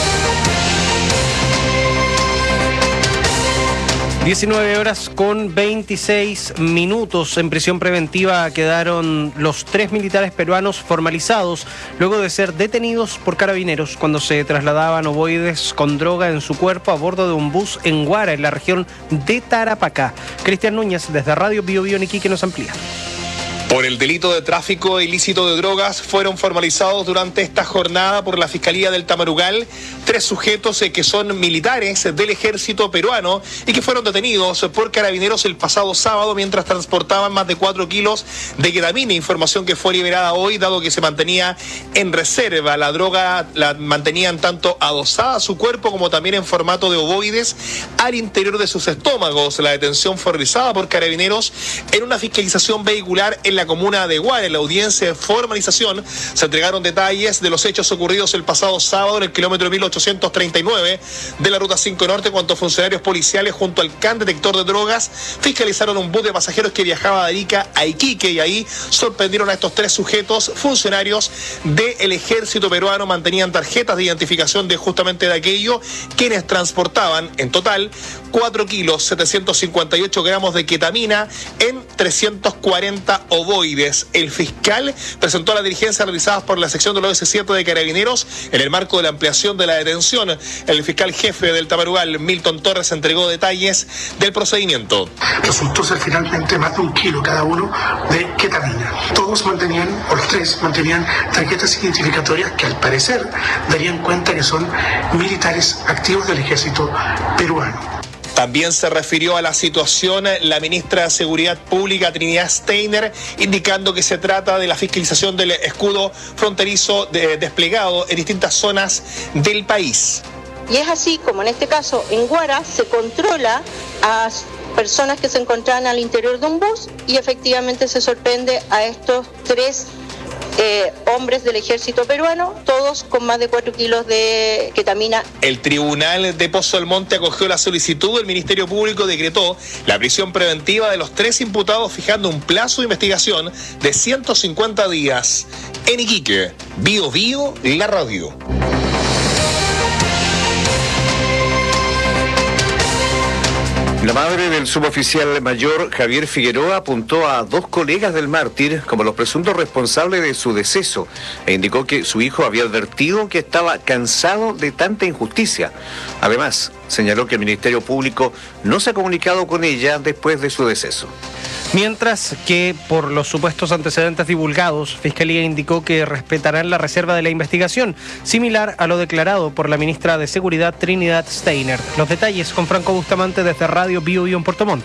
diecinueve horas con veintiséis minutos. En prisión preventiva quedaron los tres militares peruanos formalizados luego de ser detenidos por carabineros cuando se trasladaban ovoides con droga en su cuerpo a bordo de un bus en Huara, en la región de Tarapacá. Cristian Núñez, desde Radio Bio Bio en Iquique, nos amplía. Por el delito de tráfico ilícito de drogas fueron formalizados durante esta jornada por la Fiscalía del Tamarugal tres sujetos que son militares del ejército peruano y que fueron detenidos por carabineros el pasado sábado mientras transportaban más de cuatro kilos de ketamina, información que fue liberada hoy dado que se mantenía en reserva. La droga la mantenían tanto adosada a su cuerpo como también en formato de ovoides al interior de sus estómagos. La detención fue realizada por carabineros en una fiscalización vehicular en la comuna de Huara. En la audiencia de formalización se entregaron detalles de los hechos ocurridos el pasado sábado en el kilómetro mil ochocientos treinta y nueve de la ruta cinco Norte, cuando funcionarios policiales junto al C A N detector de drogas fiscalizaron un bus de pasajeros que viajaba de Arica a Iquique, y ahí sorprendieron a estos tres sujetos. Funcionarios del ejército peruano mantenían tarjetas de identificación de justamente de aquello, quienes transportaban en total cuatro kilos setecientos cincuenta y ocho gramos de ketamina en trescientos cuarenta ovoides. El fiscal presentó las diligencias realizadas por la sección del O S siete de Carabineros en el marco de la ampliación de la detención. El fiscal jefe del Tamarugal, Milton Torres, entregó detalles del procedimiento. Resultó ser finalmente más de un kilo cada uno de ketamina. Todos mantenían, o los tres, mantenían tarjetas identificatorias que al parecer darían cuenta que son militares activos del ejército peruano. También se refirió a la situación la ministra de Seguridad Pública, Trinidad Steiner, indicando que se trata de la fiscalización del escudo fronterizo de, desplegado en distintas zonas del país. Y es así como en este caso en Huara se controla a personas que se encontraban al interior de un bus y efectivamente se sorprende a estos tres Eh, hombres del ejército peruano, todos con más de cuatro kilos de ketamina. El Tribunal de Pozo del Monte acogió la solicitud. El Ministerio Público decretó la prisión preventiva de los tres imputados, fijando un plazo de investigación de ciento cincuenta días. En Iquique, Bio Bio, la radio. La madre del suboficial mayor Javier Figueroa apuntó a dos colegas del mártir como los presuntos responsables de su deceso e indicó que su hijo había advertido que estaba cansado de tanta injusticia. Además, señaló que el Ministerio Público no se ha comunicado con ella después de su deceso. Mientras que, por los supuestos antecedentes divulgados, Fiscalía indicó que respetarán la reserva de la investigación, similar a lo declarado por la ministra de Seguridad Trinidad Steiner. Los detalles con Franco Bustamante desde Radio Bio Bio en Puerto Montt.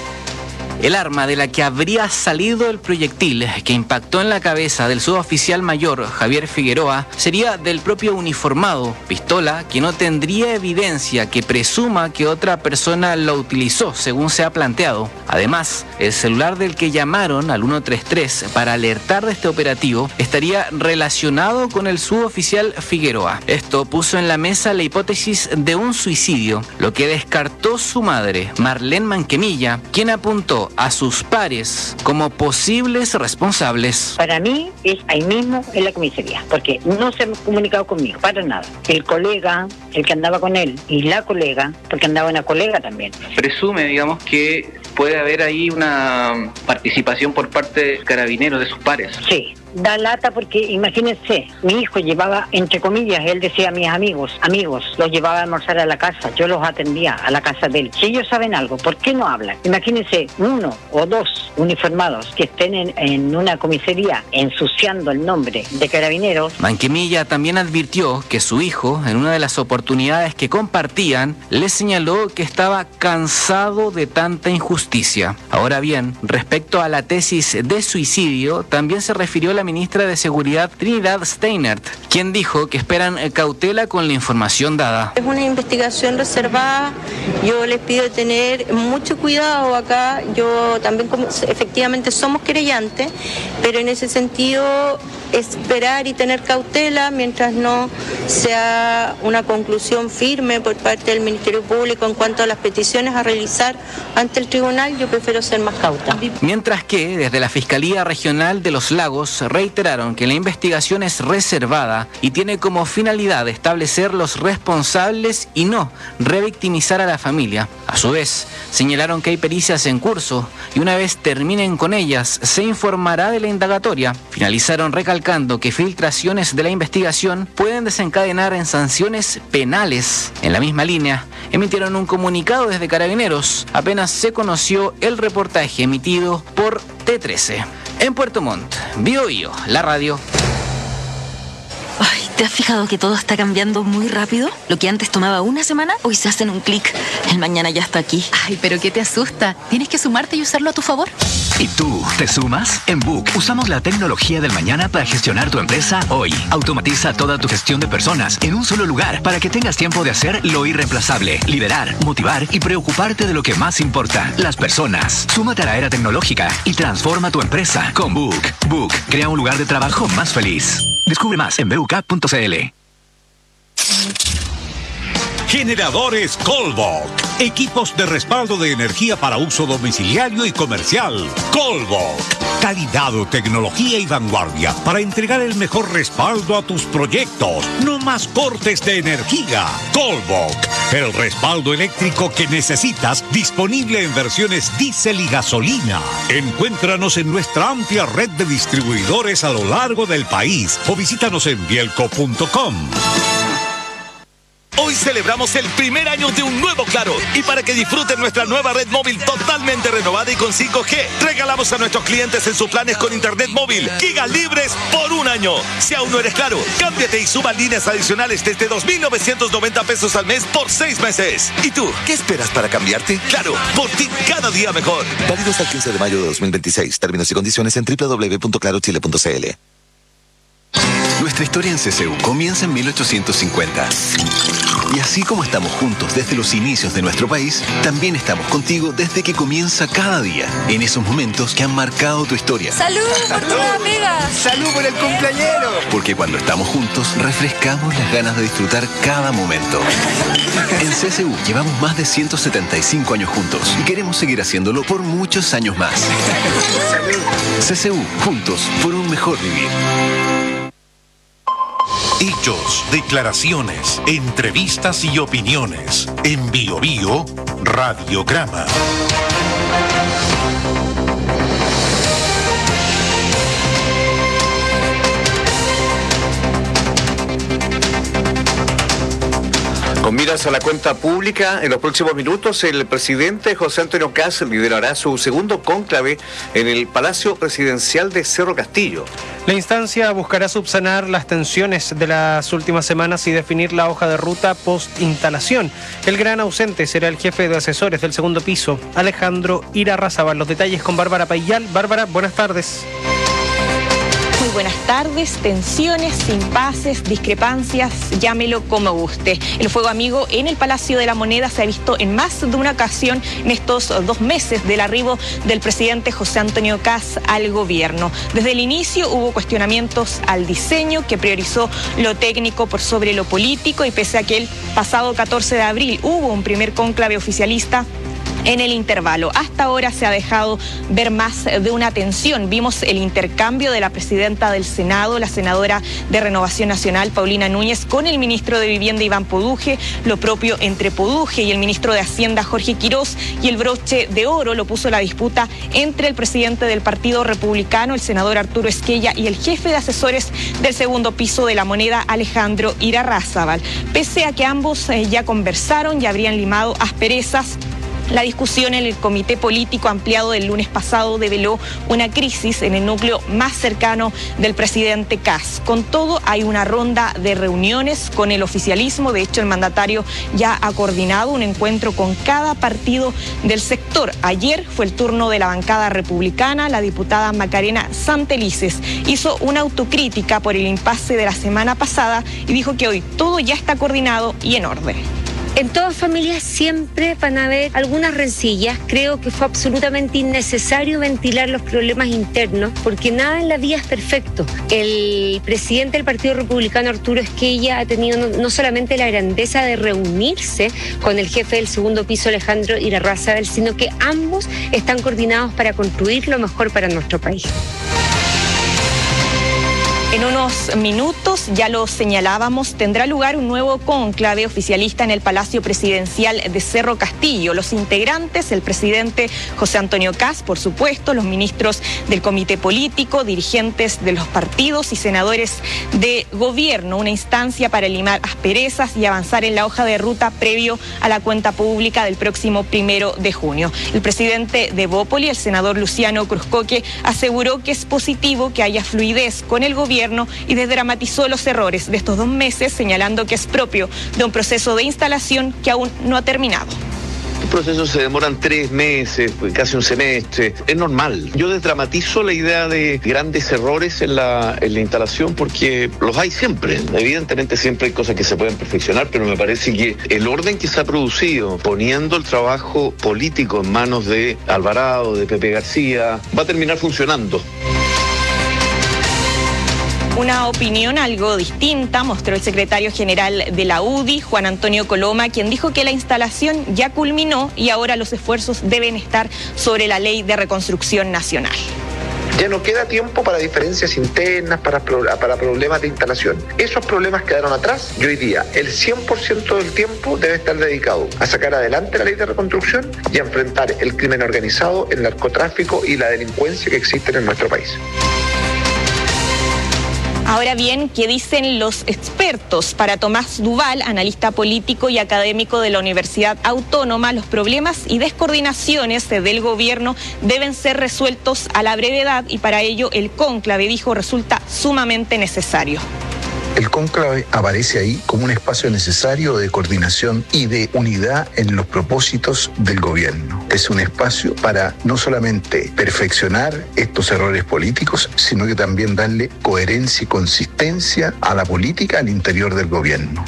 El arma de la que habría salido el proyectil que impactó en la cabeza del suboficial mayor Javier Figueroa sería del propio uniformado, pistola que no tendría evidencia que presuma que otra persona la utilizó, según se ha planteado. Además, el celular del que llamaron al ciento treinta y tres para alertar de este operativo estaría relacionado con el suboficial Figueroa. Esto puso en la mesa la hipótesis de un suicidio, lo que descartó su madre, Marlene Manquemilla, quien apuntó a sus pares como posibles responsables. Para mí es ahí mismo en la comisaría, porque no se han comunicado conmigo, para nada. El colega, el que andaba con él, y la colega, porque andaba una colega también. Presume, digamos, que puede haber ahí una participación por parte de carabineros, de sus pares. Sí. Da lata porque, imagínense, mi hijo llevaba, entre comillas, él decía a mis amigos, amigos, los llevaba a almorzar a la casa, yo los atendía a la casa de él. Si ellos saben algo, ¿por qué no hablan? Imagínense, uno o dos uniformados que estén en, en una comisaría ensuciando el nombre de carabineros. Manquemilla también advirtió que su hijo, en una de las oportunidades que compartían, le señaló que estaba cansado de tanta injusticia. Ahora bien, respecto a la tesis de suicidio, también se refirió a la ministra de Seguridad Trinidad Steiner, quien dijo que esperan cautela con la información dada. Es una investigación reservada, yo les pido tener mucho cuidado acá, yo también como, efectivamente somos querellantes, pero en ese sentido esperar y tener cautela mientras no sea una conclusión firme por parte del Ministerio Público en cuanto a las peticiones a realizar ante el tribunal, yo prefiero ser más cauta. Mientras que desde la Fiscalía Regional de Los Lagos reiteraron que la investigación es reservada y tiene como finalidad establecer los responsables y no revictimizar a la familia. A su vez, señalaron que hay pericias en curso y una vez terminen con ellas se informará de la indagatoria. Finalizaron recalcando que filtraciones de la investigación pueden desencadenar en sanciones penales. En la misma línea, emitieron un comunicado desde Carabineros apenas se conoció el reportaje emitido por T trece. En Puerto Montt, Bio Bio, la radio. Ay, ¿te has fijado que todo está cambiando muy rápido? Lo que antes tomaba una semana, hoy se hace en un clic. El mañana ya está aquí. Ay, pero ¿qué te asusta? Tienes que sumarte y usarlo a tu favor. ¿Y tú, te sumas? En Book usamos la tecnología del mañana para gestionar tu empresa hoy. Automatiza toda tu gestión de personas en un solo lugar para que tengas tiempo de hacer lo irreemplazable, liderar, motivar y preocuparte de lo que más importa, las personas. Súmate a la era tecnológica y transforma tu empresa con Book. Book crea un lugar de trabajo más feliz. Descubre más en b u k punto c l. Generadores Colbok. Equipos de respaldo de energía para uso domiciliario y comercial. Colbok. Calidad, tecnología y vanguardia para entregar el mejor respaldo a tus proyectos. No más cortes de energía. Colbok. El respaldo eléctrico que necesitas, disponible en versiones diésel y gasolina. Encuéntranos en nuestra amplia red de distribuidores a lo largo del país o visítanos en bielco punto com. Hoy celebramos el primer año de un nuevo Claro y para que disfruten nuestra nueva red móvil totalmente renovada y con cinco G, regalamos a nuestros clientes en sus planes con internet móvil gigas libres por un año. Si aún no eres Claro, cámbiate y suma líneas adicionales desde dos mil novecientos noventa pesos al mes por seis meses. ¿Y tú, qué esperas para cambiarte? Claro, por ti cada día mejor. Válido hasta el quince de mayo de dos mil veintiséis. Términos y condiciones en doble u doble u doble u punto claro chile punto c l. Nuestra historia en C C U comienza en mil ochocientos cincuenta. Y así como estamos juntos desde los inicios de nuestro país, también estamos contigo desde que comienza cada día, en esos momentos que han marcado tu historia. ¡Salud por tu nueva pega! ¡Salud por el cumpleañero! Porque cuando estamos juntos, refrescamos las ganas de disfrutar cada momento. En C C U llevamos más de ciento setenta y cinco años juntos y queremos seguir haciéndolo por muchos años más. C C U, juntos por un mejor vivir. Hechos, declaraciones, entrevistas y opiniones. En Bio Bio, Radiograma. Con miras a la cuenta pública, en los próximos minutos el presidente José Antonio Kast liderará su segundo cónclave en el Palacio Presidencial de Cerro Castillo. La instancia buscará subsanar las tensiones de las últimas semanas y definir la hoja de ruta post-instalación. El gran ausente será el jefe de asesores del segundo piso, Alejandro Irarrázaval. Los detalles con Bárbara Payal. Bárbara, buenas tardes. Muy buenas tardes. Tensiones, impases, discrepancias, llámelo como guste. El fuego amigo en el Palacio de la Moneda se ha visto en más de una ocasión en estos dos meses del arribo del presidente José Antonio Kast al gobierno. Desde el inicio hubo cuestionamientos al diseño que priorizó lo técnico por sobre lo político y pese a que el pasado catorce de abril hubo un primer cónclave oficialista, en el intervalo, hasta ahora se ha dejado ver más de una tensión. Vimos el intercambio de la presidenta del Senado, la senadora de Renovación Nacional, Paulina Núñez, con el ministro de Vivienda, Iván Poduje, lo propio entre Poduje y el ministro de Hacienda, Jorge Quirós, y el broche de oro lo puso la disputa entre el presidente del Partido Republicano, el senador Arturo Esquella, y el jefe de asesores del segundo piso de la Moneda, Alejandro Irarrázaval. Pese a que ambos eh, ya conversaron y habrían limado asperezas, la discusión en el comité político ampliado del lunes pasado develó una crisis en el núcleo más cercano del presidente Kast. Con todo, hay una ronda de reuniones con el oficialismo. De hecho, el mandatario ya ha coordinado un encuentro con cada partido del sector. Ayer fue el turno de la bancada republicana. La diputada Macarena Santelices hizo una autocrítica por el impasse de la semana pasada y dijo que hoy todo ya está coordinado y en orden. En todas familias siempre van a haber algunas rencillas. Creo que fue absolutamente innecesario ventilar los problemas internos porque nada en la vida es perfecto. El presidente del Partido Republicano, Arturo Esquella, ha tenido no, no solamente la grandeza de reunirse con el jefe del segundo piso, Alejandro Irarrázaval, sino que ambos están coordinados para construir lo mejor para nuestro país. En unos minutos, ya lo señalábamos, tendrá lugar un nuevo cónclave oficialista en el Palacio Presidencial de Cerro Castillo. Los integrantes, el presidente José Antonio Kast, por supuesto, los ministros del comité político, dirigentes de los partidos y senadores de gobierno. Una instancia para limar asperezas y avanzar en la hoja de ruta previo a la cuenta pública del próximo primero de junio. El presidente de Bópoli, el senador Luciano Cruzcoque, aseguró que es positivo que haya fluidez con el gobierno y desdramatizó los errores de estos dos meses, señalando que es propio de un proceso de instalación que aún no ha terminado. Estos procesos se demoran tres meses, casi un semestre, es normal. Yo desdramatizo la idea de grandes errores en la, en la instalación porque los hay siempre. Evidentemente siempre hay cosas que se pueden perfeccionar, pero me parece que el orden que se ha producido, poniendo el trabajo político en manos de Alvarado, de Pepe García, va a terminar funcionando. Una opinión algo distinta mostró el secretario general de la U D I, Juan Antonio Coloma, quien dijo que la instalación ya culminó y ahora los esfuerzos deben estar sobre la ley de reconstrucción nacional. Ya no queda tiempo para diferencias internas, para, para problemas de instalación. Esos problemas quedaron atrás y hoy día el cien por ciento del tiempo debe estar dedicado a sacar adelante la ley de reconstrucción y a enfrentar el crimen organizado, el narcotráfico y la delincuencia que existen en nuestro país. Ahora bien, ¿qué dicen los expertos? Para Tomás Duval, analista político y académico de la Universidad Autónoma, los problemas y descoordinaciones del gobierno deben ser resueltos a la brevedad y para ello el cónclave, dijo, resulta sumamente necesario. El cónclave aparece ahí como un espacio necesario de coordinación y de unidad en los propósitos del gobierno. Es un espacio para no solamente perfeccionar estos errores políticos, sino que también darle coherencia y consistencia a la política al interior del gobierno.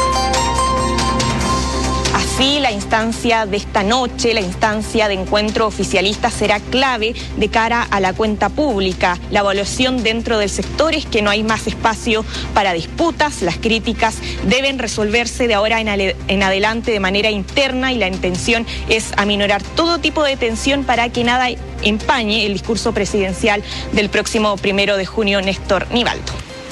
Así, la instancia de esta noche, la instancia de encuentro oficialista, será clave de cara a la cuenta pública. La evaluación dentro del sector es que no hay más espacio para disputas, las críticas deben resolverse de ahora en, en adelante de manera interna y la intención es aminorar todo tipo de tensión para que nada empañe el discurso presidencial del próximo primero de junio, Néstor Nivaldo.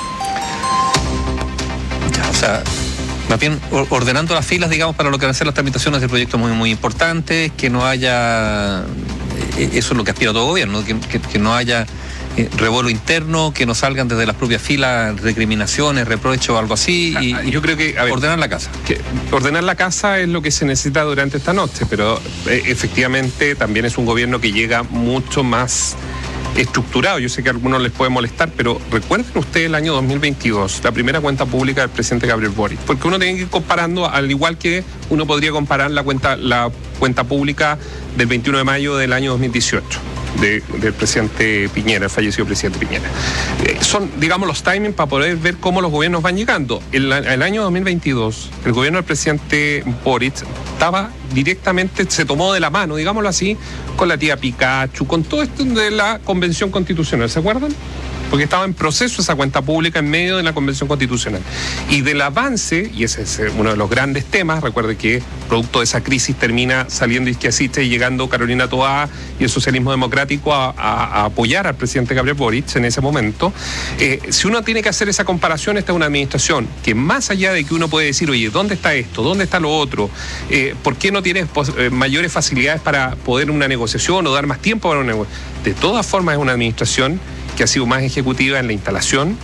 Ya, o sea... Más bien ordenando las filas, digamos, para lo que van a ser las tramitaciones de proyectos muy, muy importantes, que no haya, eso es lo que aspira todo gobierno, que, que, que no haya eh, revuelo interno, que no salgan desde las propias filas recriminaciones, reproches o algo así, y, yo creo que, a ver, ordenar la casa. Que ordenar la casa es lo que se necesita durante esta noche, pero eh, efectivamente también es un gobierno que llega mucho más estructurado. Yo sé que a algunos les puede molestar, pero recuerden ustedes el año dos mil veintidós, la primera cuenta pública del presidente Gabriel Boric, porque uno tiene que ir comparando, al igual que uno podría comparar la cuenta, la cuenta pública del veintiuno de mayo del año dos mil dieciocho. De, del presidente Piñera, el fallecido presidente Piñera. Eh, son, digamos, los timings para poder ver cómo los gobiernos van llegando. El, el año dos mil veintidós, el gobierno del presidente Boric estaba directamente, se tomó de la mano, digámoslo así, con la tía Pikachu, con todo esto de la Convención Constitucional, ¿se acuerdan? Porque estaba en proceso esa cuenta pública en medio de la Convención Constitucional. Y del avance, y ese es uno de los grandes temas, recuerde que producto de esa crisis termina saliendo Izquiasiste y llegando Carolina Toá y el socialismo democrático a, a, a apoyar al presidente Gabriel Boric en ese momento. Eh, si uno tiene que hacer esa comparación, esta es una administración que más allá de que uno puede decir, oye, ¿dónde está esto? ¿Dónde está lo otro? Eh, ¿Por qué no tiene eh, mayores facilidades para poder una negociación o dar más tiempo para una negociación? De todas formas es una administración que ha sido más ejecutiva en la instalación,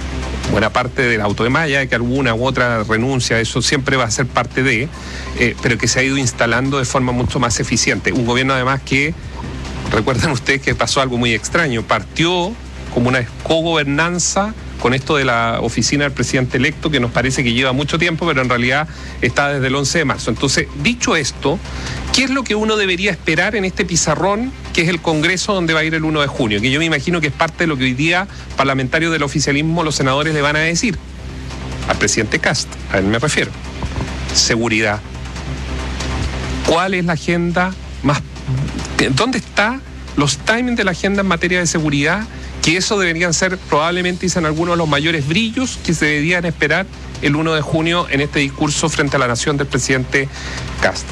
buena parte del auto de malla, que alguna u otra renuncia, eso siempre va a ser parte de, eh, pero que se ha ido instalando de forma mucho más eficiente. Un gobierno además que, recuerdan ustedes que pasó algo muy extraño, partió como una cogobernanza con esto de la oficina del presidente electo, que nos parece que lleva mucho tiempo, pero en realidad está desde el once de marzo. Entonces, dicho esto, ¿qué es lo que uno debería esperar en este pizarrón, que es el Congreso donde va a ir el uno de junio? Que yo me imagino que es parte de lo que hoy día parlamentarios del oficialismo, los senadores le van a decir al presidente Kast, a él me refiero. Seguridad. ¿Cuál es la agenda más... ¿Dónde están los timings de la agenda en materia de seguridad? Que eso deberían ser, probablemente dicen algunos, los mayores brillos que se deberían esperar el uno de junio en este discurso frente a la nación del presidente Kast.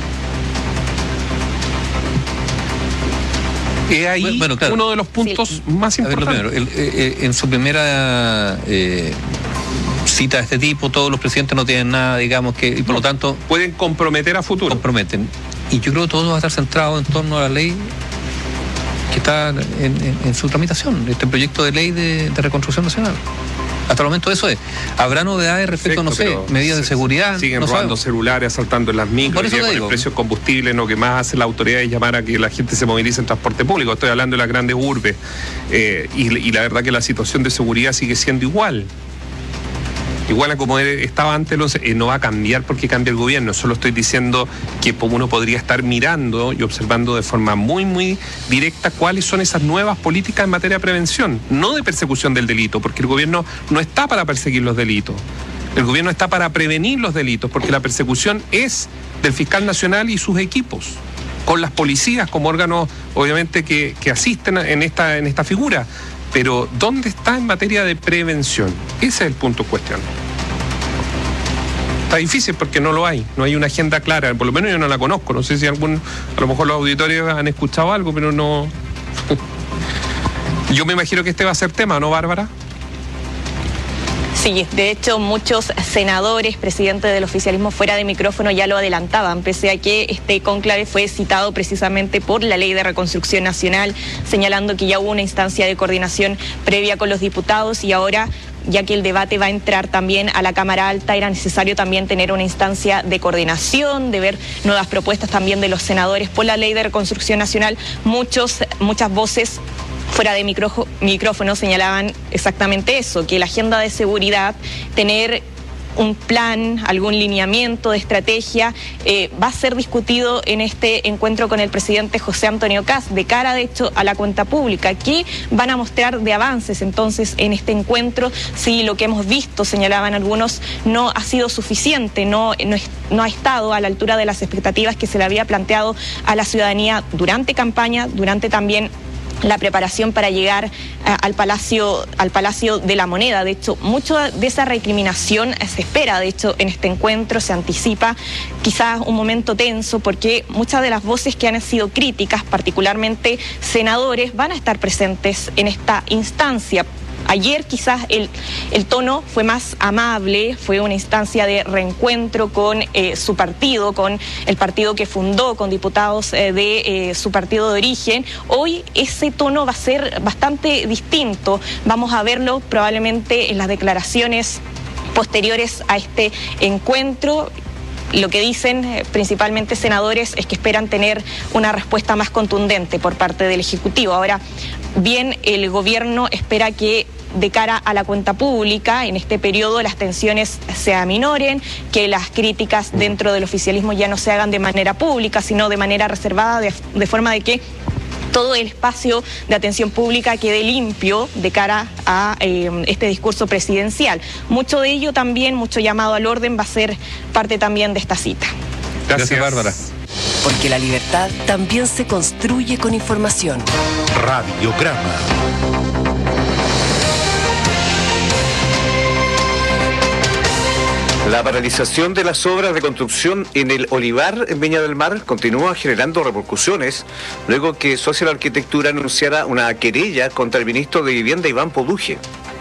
Es ahí bueno, bueno, claro. uno de los puntos sí. más importantes. Ver, primero, el, eh, en su primera eh, cita de este tipo, todos los presidentes no tienen nada, digamos, que, y por no, lo tanto... pueden comprometer a futuro. Comprometen. Y yo creo que todo va a estar centrado en torno a la ley que está en, en, en su tramitación, este proyecto de ley de, de reconstrucción nacional. Hasta el momento eso es. ¿Habrá novedades respecto, Perfecto, no sé, medidas de seguridad? Siguen no robando sabemos. celulares, asaltando en las micros, con digo. el precio del combustible, lo que más hace la autoridad es llamar a que la gente se movilice en transporte público. Estoy hablando de las grandes urbes. Eh, y, y la verdad que la situación de seguridad sigue siendo igual. Igual a como estaba antes, eh, no va a cambiar porque cambia el gobierno. Solo estoy diciendo que uno podría estar mirando y observando de forma muy, muy directa cuáles son esas nuevas políticas en materia de prevención, no de persecución del delito, porque el gobierno no está para perseguir los delitos. El gobierno está para prevenir los delitos, porque la persecución es del fiscal nacional y sus equipos, con las policías como órganos, obviamente, que, que asisten en esta, en esta figura. Pero, ¿dónde está en materia de prevención? Ese es el punto en cuestión. Está difícil porque no lo hay, no hay una agenda clara, por lo menos yo no la conozco, no sé si algún, a lo mejor los auditorios han escuchado algo, pero no... Yo me imagino que este va a ser tema, ¿no, Bárbara? Sí, de hecho muchos senadores, presidentes del oficialismo fuera de micrófono ya lo adelantaban, pese a que este cónclave fue citado precisamente por la Ley de Reconstrucción Nacional, señalando que ya hubo una instancia de coordinación previa con los diputados y ahora, ya que el debate va a entrar también a la Cámara Alta, era necesario también tener una instancia de coordinación, de ver nuevas propuestas también de los senadores por la Ley de Reconstrucción Nacional. Muchos, muchas voces fuera de micro, micrófono señalaban exactamente eso, que la agenda de seguridad, tener un plan, algún lineamiento de estrategia, eh, va a ser discutido en este encuentro con el presidente José Antonio Kast, de cara de hecho a la cuenta pública. ¿Qué van a mostrar de avances entonces en este encuentro? Si lo que hemos visto, señalaban algunos, no ha sido suficiente, no, no, es, no ha estado a la altura de las expectativas que se le había planteado a la ciudadanía durante campaña, durante también la preparación para llegar uh, al Palacio, al Palacio de la Moneda. De hecho, mucho de esa recriminación se espera, de hecho, en este encuentro, se anticipa quizás un momento tenso, porque muchas de las voces que han sido críticas, particularmente senadores, van a estar presentes en esta instancia. Ayer quizás el, el tono fue más amable, fue una instancia de reencuentro con eh, su partido, con el partido que fundó, con diputados eh, de eh, su partido de origen. Hoy ese tono va a ser bastante distinto. Vamos a verlo probablemente en las declaraciones posteriores a este encuentro. Lo que dicen eh, principalmente senadores es que esperan tener una respuesta más contundente por parte del Ejecutivo. Ahora, bien, el gobierno espera que de cara a la cuenta pública, en este periodo las tensiones se aminoren, que las críticas dentro del oficialismo ya no se hagan de manera pública, sino de manera reservada, de, de forma de que todo el espacio de atención pública quede limpio de cara a eh, este discurso presidencial. Mucho de ello también, mucho llamado al orden, va a ser parte también de esta cita. Gracias, Gracias Bárbara. Porque la libertad también se construye con información. Radiograma. La paralización de las obras de construcción en el Olivar, en Viña del Mar, continúa generando repercusiones luego que Social Arquitectura anunciara una querella contra el ministro de Vivienda, Iván Poduje.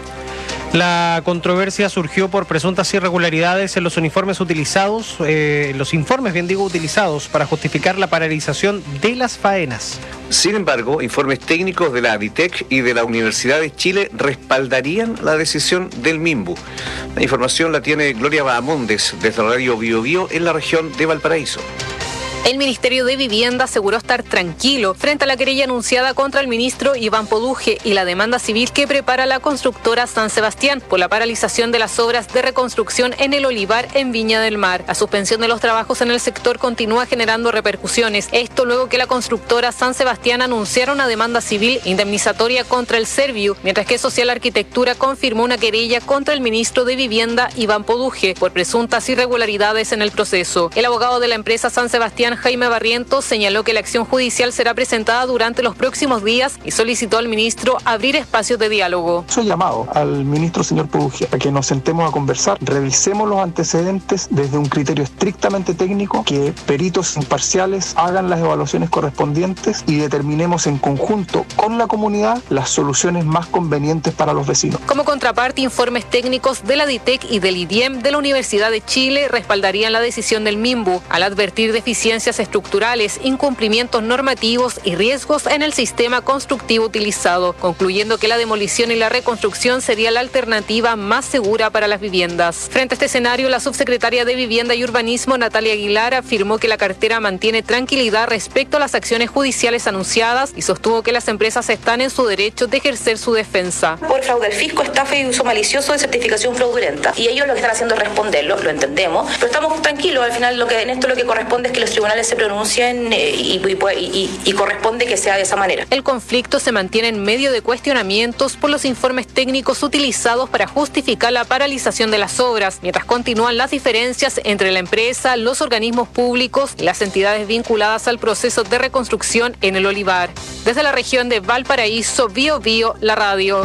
La controversia surgió por presuntas irregularidades en los uniformes utilizados, eh, los informes, bien digo, utilizados para justificar la paralización de las faenas. Sin embargo, informes técnicos de la ADITEC y de la Universidad de Chile respaldarían la decisión del MIMBU. La información la tiene Gloria Bahamondes desde Radio Bio Bio en la región de Valparaíso. El Ministerio de Vivienda aseguró estar tranquilo frente a la querella anunciada contra el ministro Iván Poduje y la demanda civil que prepara la constructora San Sebastián por la paralización de las obras de reconstrucción en el Olivar en Viña del Mar. La suspensión de los trabajos en el sector continúa generando repercusiones. Esto luego que la constructora San Sebastián anunciara una demanda civil indemnizatoria contra el Serviu, mientras que Social Arquitectura confirmó una querella contra el ministro de Vivienda Iván Poduje por presuntas irregularidades en el proceso. El abogado de la empresa San Sebastián, Jaime Barrientos, señaló que la acción judicial será presentada durante los próximos días y solicitó al ministro abrir espacios de diálogo. Soy llamado al ministro señor Poduje a que nos sentemos a conversar, revisemos los antecedentes desde un criterio estrictamente técnico, que peritos imparciales hagan las evaluaciones correspondientes y determinemos en conjunto con la comunidad las soluciones más convenientes para los vecinos. Como contraparte, informes técnicos de la ADITEC y del I D I E M de la Universidad de Chile respaldarían la decisión del MIMBU al advertir deficiencias estructurales, incumplimientos normativos y riesgos en el sistema constructivo utilizado, concluyendo que la demolición y la reconstrucción sería la alternativa más segura para las viviendas. Frente a este escenario, la subsecretaria de Vivienda y Urbanismo, Natalia Aguilar, afirmó que la cartera mantiene tranquilidad respecto a las acciones judiciales anunciadas y sostuvo que las empresas están en su derecho de ejercer su defensa. Por fraude al fisco, estafa y uso malicioso de certificación fraudulenta. Y ellos lo que están haciendo es responderlo, lo entendemos, pero estamos tranquilos. Al final, lo que en esto lo que corresponde es que los tribunales se pronuncien eh, y, y, y, y corresponde que sea de esa manera. El conflicto se mantiene en medio de cuestionamientos por los informes técnicos utilizados para justificar la paralización de las obras, mientras continúan las diferencias entre la empresa, los organismos públicos y las entidades vinculadas al proceso de reconstrucción en el Olivar. Desde la región de Valparaíso, Bio Bio, la radio.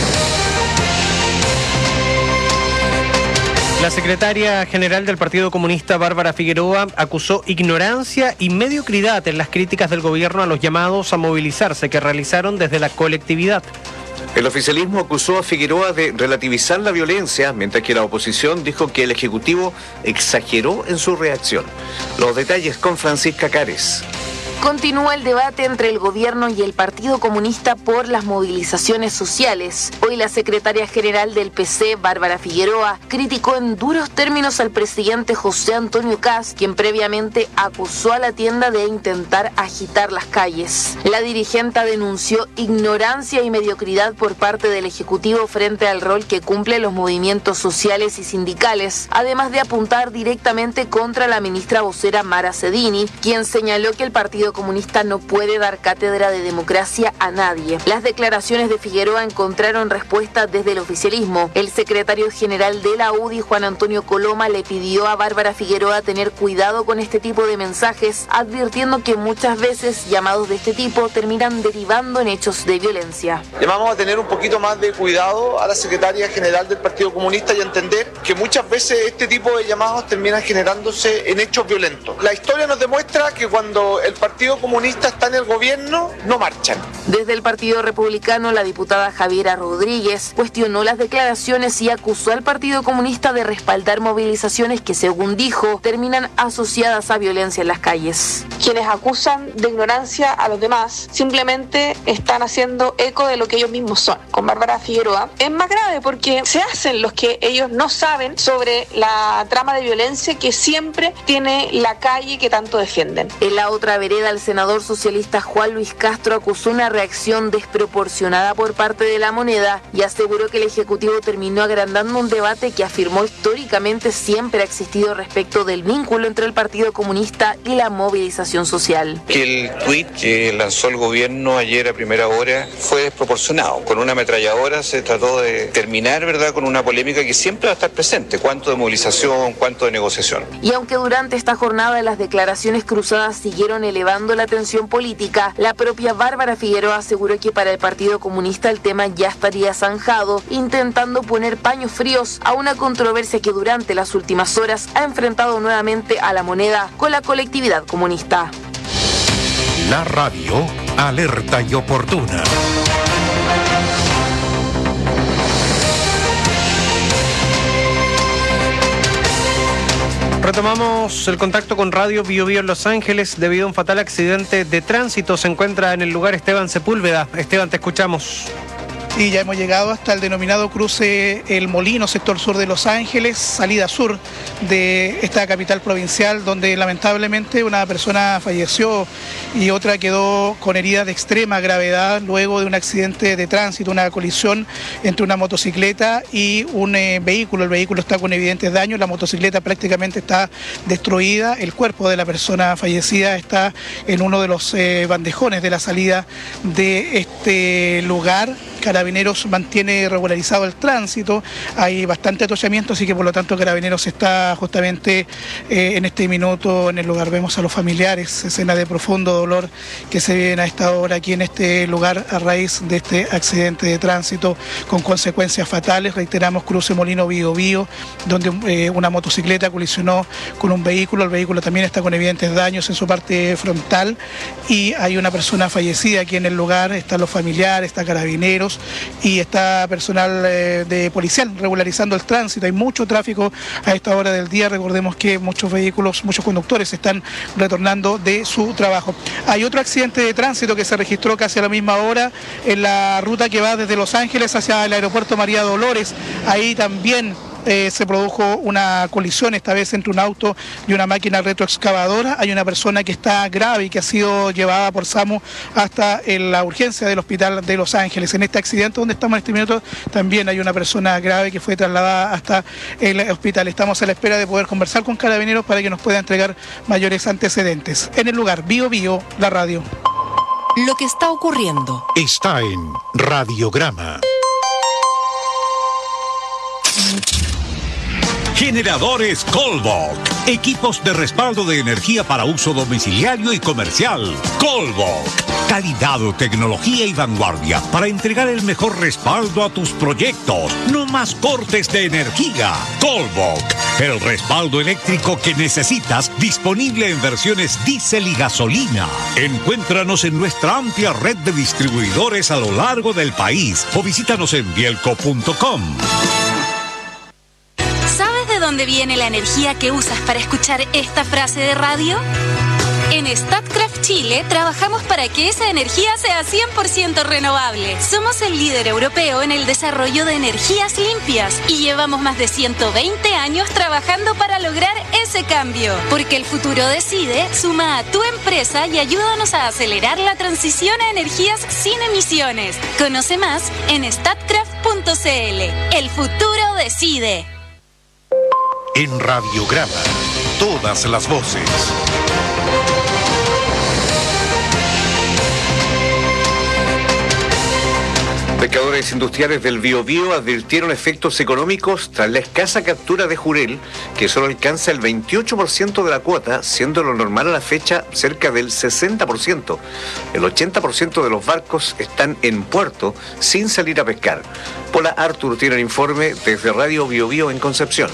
La secretaria general del Partido Comunista, Bárbara Figueroa, acusó ignorancia y mediocridad en las críticas del gobierno a los llamados a movilizarse que realizaron desde la colectividad. El oficialismo acusó a Figueroa de relativizar la violencia, mientras que la oposición dijo que el Ejecutivo exageró en su reacción. Los detalles con Francisca Cares. Continúa el debate entre el gobierno y el Partido Comunista por las movilizaciones sociales. Hoy la secretaria general del P C, Bárbara Figueroa, criticó en duros términos al presidente José Antonio Kast, quien previamente acusó a la tienda de intentar agitar las calles. La dirigente denunció ignorancia y mediocridad por parte del Ejecutivo frente al rol que cumplen los movimientos sociales y sindicales, además de apuntar directamente contra la ministra vocera Mara Cedini, quien señaló que el Partido Comunista no puede dar cátedra de democracia a nadie. Las declaraciones de Figueroa encontraron respuesta desde el oficialismo. El secretario general de la U D I, Juan Antonio Coloma, le pidió a Bárbara Figueroa tener cuidado con este tipo de mensajes, advirtiendo que muchas veces llamados de este tipo terminan derivando en hechos de violencia. Llamamos a tener un poquito más de cuidado a la secretaria general del Partido Comunista y a entender que muchas veces este tipo de llamados terminan generándose en hechos violentos. La historia nos demuestra que cuando el Partido Comunista está en el gobierno, no marchan. Desde el Partido Republicano, la diputada Javiera Rodríguez cuestionó las declaraciones y acusó al Partido Comunista de respaldar movilizaciones que, según dijo, terminan asociadas a violencia en las calles. Quienes acusan de ignorancia a los demás simplemente están haciendo eco de lo que ellos mismos son. Con Bárbara Figueroa es más grave porque se hacen los que ellos no saben sobre la trama de violencia que siempre tiene la calle que tanto defienden. En la otra vereda, el senador socialista Juan Luis Castro acusó una reacción desproporcionada por parte de La Moneda y aseguró que el Ejecutivo terminó agrandando un debate que afirmó históricamente siempre ha existido respecto del vínculo entre el Partido Comunista y la movilización social. Que el tuit que lanzó el gobierno ayer a primera hora fue desproporcionado. Con una ametralladora se trató de terminar, ¿verdad?, con una polémica que siempre va a estar presente. ¿Cuánto de movilización, cuánto de negociación? Y aunque durante esta jornada las declaraciones cruzadas siguieron elevando la tensión política, la propia Bárbara Figueroa aseguró que para el Partido Comunista el tema ya estaría zanjado, intentando poner paños fríos a una controversia que durante las últimas horas ha enfrentado nuevamente a La Moneda con la colectividad comunista. La radio, alerta y oportuna. Retomamos el contacto con Radio Bio Bio en Los Ángeles. Debido a un fatal accidente de tránsito, se encuentra en el lugar Esteban Sepúlveda. Esteban, te escuchamos. Y ya hemos llegado hasta el denominado cruce El Molino, sector sur de Los Ángeles, salida sur de esta capital provincial, donde lamentablemente una persona falleció y otra quedó con heridas de extrema gravedad luego de un accidente de tránsito, una colisión entre una motocicleta y un eh, vehículo. El vehículo está con evidentes daños, la motocicleta prácticamente está destruida, el cuerpo de la persona fallecida está en uno de los eh, bandejones de la salida de este lugar. Carabineros mantiene regularizado el tránsito, hay bastante atochamiento, así que por lo tanto Carabineros está justamente eh, en este minuto en el lugar. Vemos a los familiares, escena de profundo dolor que se viven a esta hora aquí en este lugar a raíz de este accidente de tránsito con consecuencias fatales. Reiteramos, cruce Molino Bio Bio, donde eh, una motocicleta colisionó con un vehículo, el vehículo también está con evidentes daños en su parte frontal y hay una persona fallecida aquí en el lugar, están los familiares, está Carabineros y está personal eh, de policial regularizando el tránsito. Hay mucho tráfico a esta hora del día, recordemos que muchos vehículos, muchos conductores están retornando de su trabajo. Hay otro accidente de tránsito que se registró casi a la misma hora en la ruta que va desde Los Ángeles hacia el aeropuerto María Dolores. Ahí también Eh, se produjo una colisión, esta vez entre un auto y una máquina retroexcavadora. Hay una persona que está grave y que ha sido llevada por SAMU hasta en la urgencia del hospital de Los Ángeles. En este accidente donde estamos en este minuto también hay una persona grave que fue trasladada hasta el hospital. Estamos a la espera de poder conversar con Carabineros para que nos pueda entregar mayores antecedentes. En el lugar, Bio Bio, la radio. Lo que está ocurriendo está en Radiograma. Generadores Colbok. Equipos de respaldo de energía para uso domiciliario y comercial. Colbok. Calidad, tecnología y vanguardia para entregar el mejor respaldo a tus proyectos. No más cortes de energía. Colbok. El respaldo eléctrico que necesitas, disponible en versiones diésel y gasolina. Encuéntranos en nuestra amplia red de distribuidores a lo largo del país o visítanos en bielco punto com. ¿Sabes de dónde viene la energía que usas para escuchar esta frase de radio? En Statkraft Chile trabajamos para que esa energía sea cien por ciento renovable. Somos el líder europeo en el desarrollo de energías limpias y llevamos más de ciento veinte años trabajando para lograr ese cambio. Porque el futuro decide, suma a tu empresa y ayúdanos a acelerar la transición a energías sin emisiones. Conoce más en statkraft punto c l. El futuro decide. En Radiograma, todas las voces. Pescadores industriales del Biobío advirtieron efectos económicos tras la escasa captura de jurel, que solo alcanza el veintiocho por ciento de la cuota, siendo lo normal a la fecha cerca del sesenta por ciento. El ochenta por ciento de los barcos están en puerto sin salir a pescar. Paula Artur tiene el informe desde Radio Biobío en Concepción.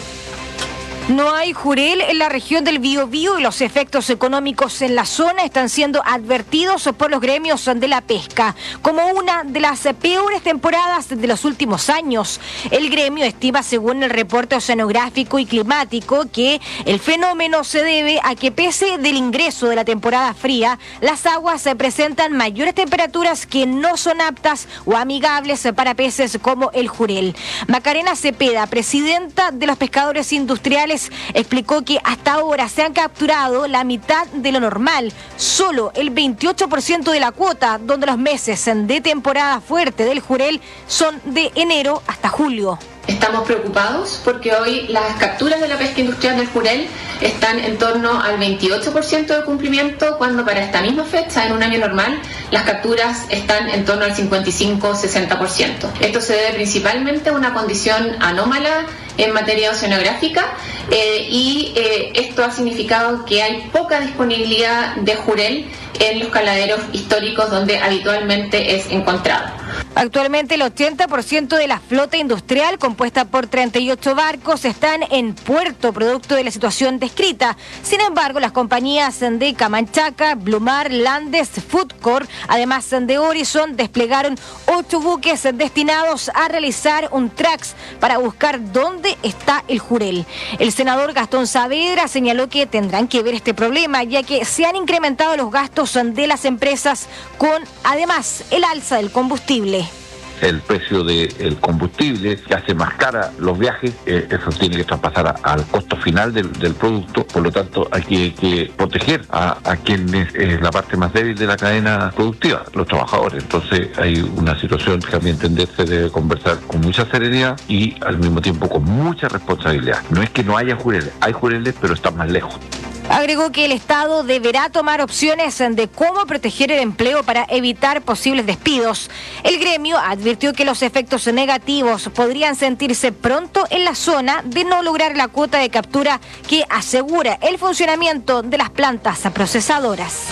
No hay jurel en la región del Biobío y los efectos económicos en la zona están siendo advertidos por los gremios de la pesca como una de las peores temporadas de los últimos años. El gremio estima, según el reporte oceanográfico y climático, que el fenómeno se debe a que pese del ingreso de la temporada fría, las aguas presentan mayores temperaturas que no son aptas o amigables para peces como el jurel. Macarena Cepeda, presidenta de los pescadores industriales, explicó que hasta ahora se han capturado la mitad de lo normal, solo el veintiocho por ciento de la cuota, donde los meses de temporada fuerte del jurel son de enero hasta julio. Estamos preocupados porque hoy las capturas de la pesca industrial del jurel están en torno al veintiocho por ciento de cumplimiento, cuando para esta misma fecha, en un año normal, las capturas están en torno al cincuenta y cinco a sesenta por ciento. Esto se debe principalmente a una condición anómala en materia oceanográfica eh, y eh, esto ha significado que hay poca disponibilidad de jurel en los caladeros históricos donde habitualmente es encontrado. Actualmente el ochenta por ciento de la flota industrial, compuesta por treinta y ocho barcos, están en puerto producto de la situación descrita. Sin embargo, las compañías de Camanchaca, Blumar, Landes, Foodcorp, además de Horizon, desplegaron ocho buques destinados a realizar un trax para buscar dónde está el jurel. El senador Gastón Saavedra señaló que tendrán que ver este problema, ya que se han incrementado los gastos de las empresas con, además, el alza del combustible. El precio del combustible que hace más cara los viajes, eh, eso tiene que traspasar a, al costo final del, del producto. Por lo tanto, hay que, que proteger a, a quien es, es la parte más débil de la cadena productiva, los trabajadores. Entonces hay una situación que a mi entender se debe conversar con mucha serenidad y al mismo tiempo con mucha responsabilidad. No es que no haya jureles, hay jureles, pero están más lejos. Agregó que el Estado deberá tomar opciones de cómo proteger el empleo para evitar posibles despidos. El gremio advirtió que los efectos negativos podrían sentirse pronto en la zona de no lograr la cuota de captura que asegura el funcionamiento de las plantas procesadoras.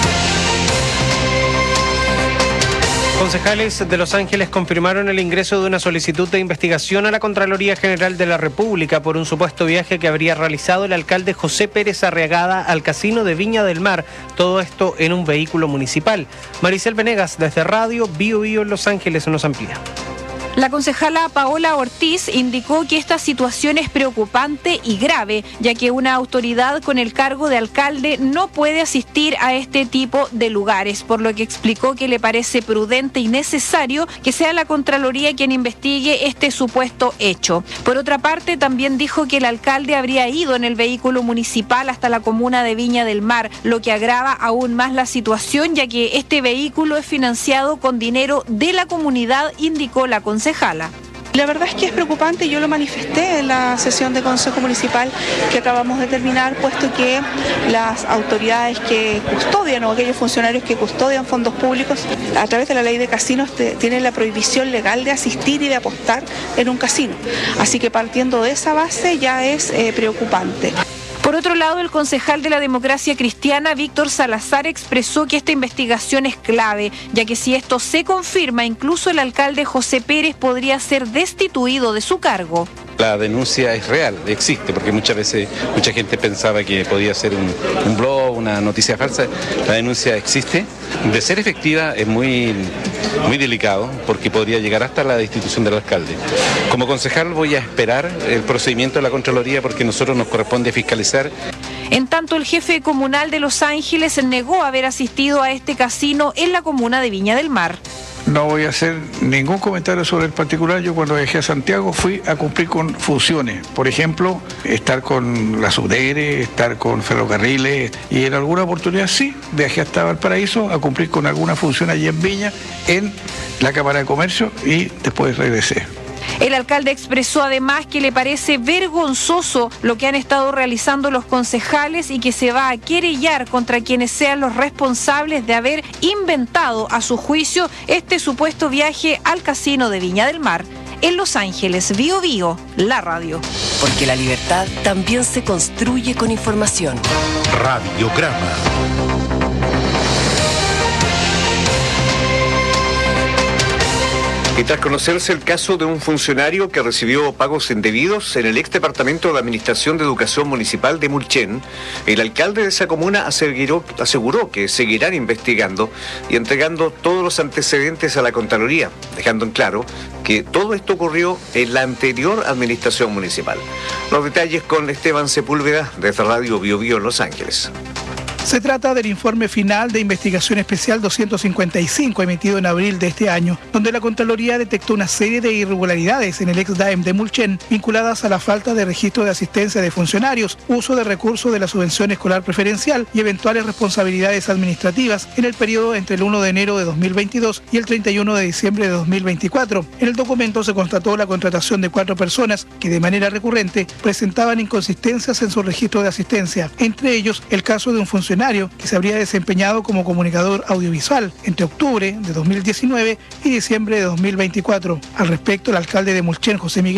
Concejales de Los Ángeles confirmaron el ingreso de una solicitud de investigación a la Contraloría General de la República por un supuesto viaje que habría realizado el alcalde José Pérez Arriagada al casino de Viña del Mar, todo esto en un vehículo municipal. Maricel Venegas, desde Radio Bio Bio en Los Ángeles, nos amplía. La concejala Paola Ortiz indicó que esta situación es preocupante y grave, ya que una autoridad con el cargo de alcalde no puede asistir a este tipo de lugares, por lo que explicó que le parece prudente y necesario que sea la Contraloría quien investigue este supuesto hecho. Por otra parte, también dijo que el alcalde habría ido en el vehículo municipal hasta la comuna de Viña del Mar, lo que agrava aún más la situación, ya que este vehículo es financiado con dinero de la comunidad, indicó la concejala. La verdad es que es preocupante, yo lo manifesté en la sesión de Consejo Municipal que acabamos de terminar, puesto que las autoridades que custodian o aquellos funcionarios que custodian fondos públicos a través de la ley de casinos te, tienen la prohibición legal de asistir y de apostar en un casino. Así que partiendo de esa base ya es eh, preocupante. Por otro lado, el concejal de la Democracia Cristiana, Víctor Salazar, expresó que esta investigación es clave, ya que si esto se confirma, incluso el alcalde José Pérez podría ser destituido de su cargo. La denuncia es real, existe, porque muchas veces mucha gente pensaba que podía ser un, un blog, una noticia falsa. La denuncia existe. De ser efectiva es muy, muy delicado, porque podría llegar hasta la destitución del alcalde. Como concejal voy a esperar el procedimiento de la Contraloría, porque a nosotros nos corresponde fiscalizar. En tanto, el jefe comunal de Los Ángeles negó haber asistido a este casino en la comuna de Viña del Mar. No voy a hacer ningún comentario sobre el particular. Yo cuando viajé a Santiago fui a cumplir con funciones. Por ejemplo, estar con la Subdere, estar con ferrocarriles. Y en alguna oportunidad sí, viajé hasta Valparaíso a cumplir con alguna función allí en Viña, en la Cámara de Comercio, y después regresé. El alcalde expresó además que le parece vergonzoso lo que han estado realizando los concejales y que se va a querellar contra quienes sean los responsables de haber inventado, a su juicio, este supuesto viaje al casino de Viña del Mar. En Los Ángeles, Bío Bío, la radio. Porque la libertad también se construye con información. Radiograma. Y tras conocerse el caso de un funcionario que recibió pagos indebidos en el ex departamento de Administración de Educación Municipal de Mulchen, el alcalde de esa comuna aseguró, aseguró que seguirán investigando y entregando todos los antecedentes a la Contraloría, dejando en claro que todo esto ocurrió en la anterior administración municipal. Los detalles con Esteban Sepúlveda desde Radio Bío Bío en Los Ángeles. Se trata del informe final de investigación especial doscientos cincuenta y cinco emitido en abril de este año, donde la Contraloría detectó una serie de irregularidades en el ex D A E M de Mulchen vinculadas a la falta de registro de asistencia de funcionarios, uso de recursos de la subvención escolar preferencial y eventuales responsabilidades administrativas en el periodo entre el primero de enero de dos mil veintidós y el treinta y uno de diciembre de dos mil veinticuatro. En el documento se constató la contratación de cuatro personas que de manera recurrente presentaban inconsistencias en su registro de asistencia, entre ellos el caso de un funcionario que se habría desempeñado como comunicador audiovisual entre octubre de dos mil diecinueve y diciembre de dos mil veinticuatro. Al respecto, el alcalde de Mulchen, José Miguel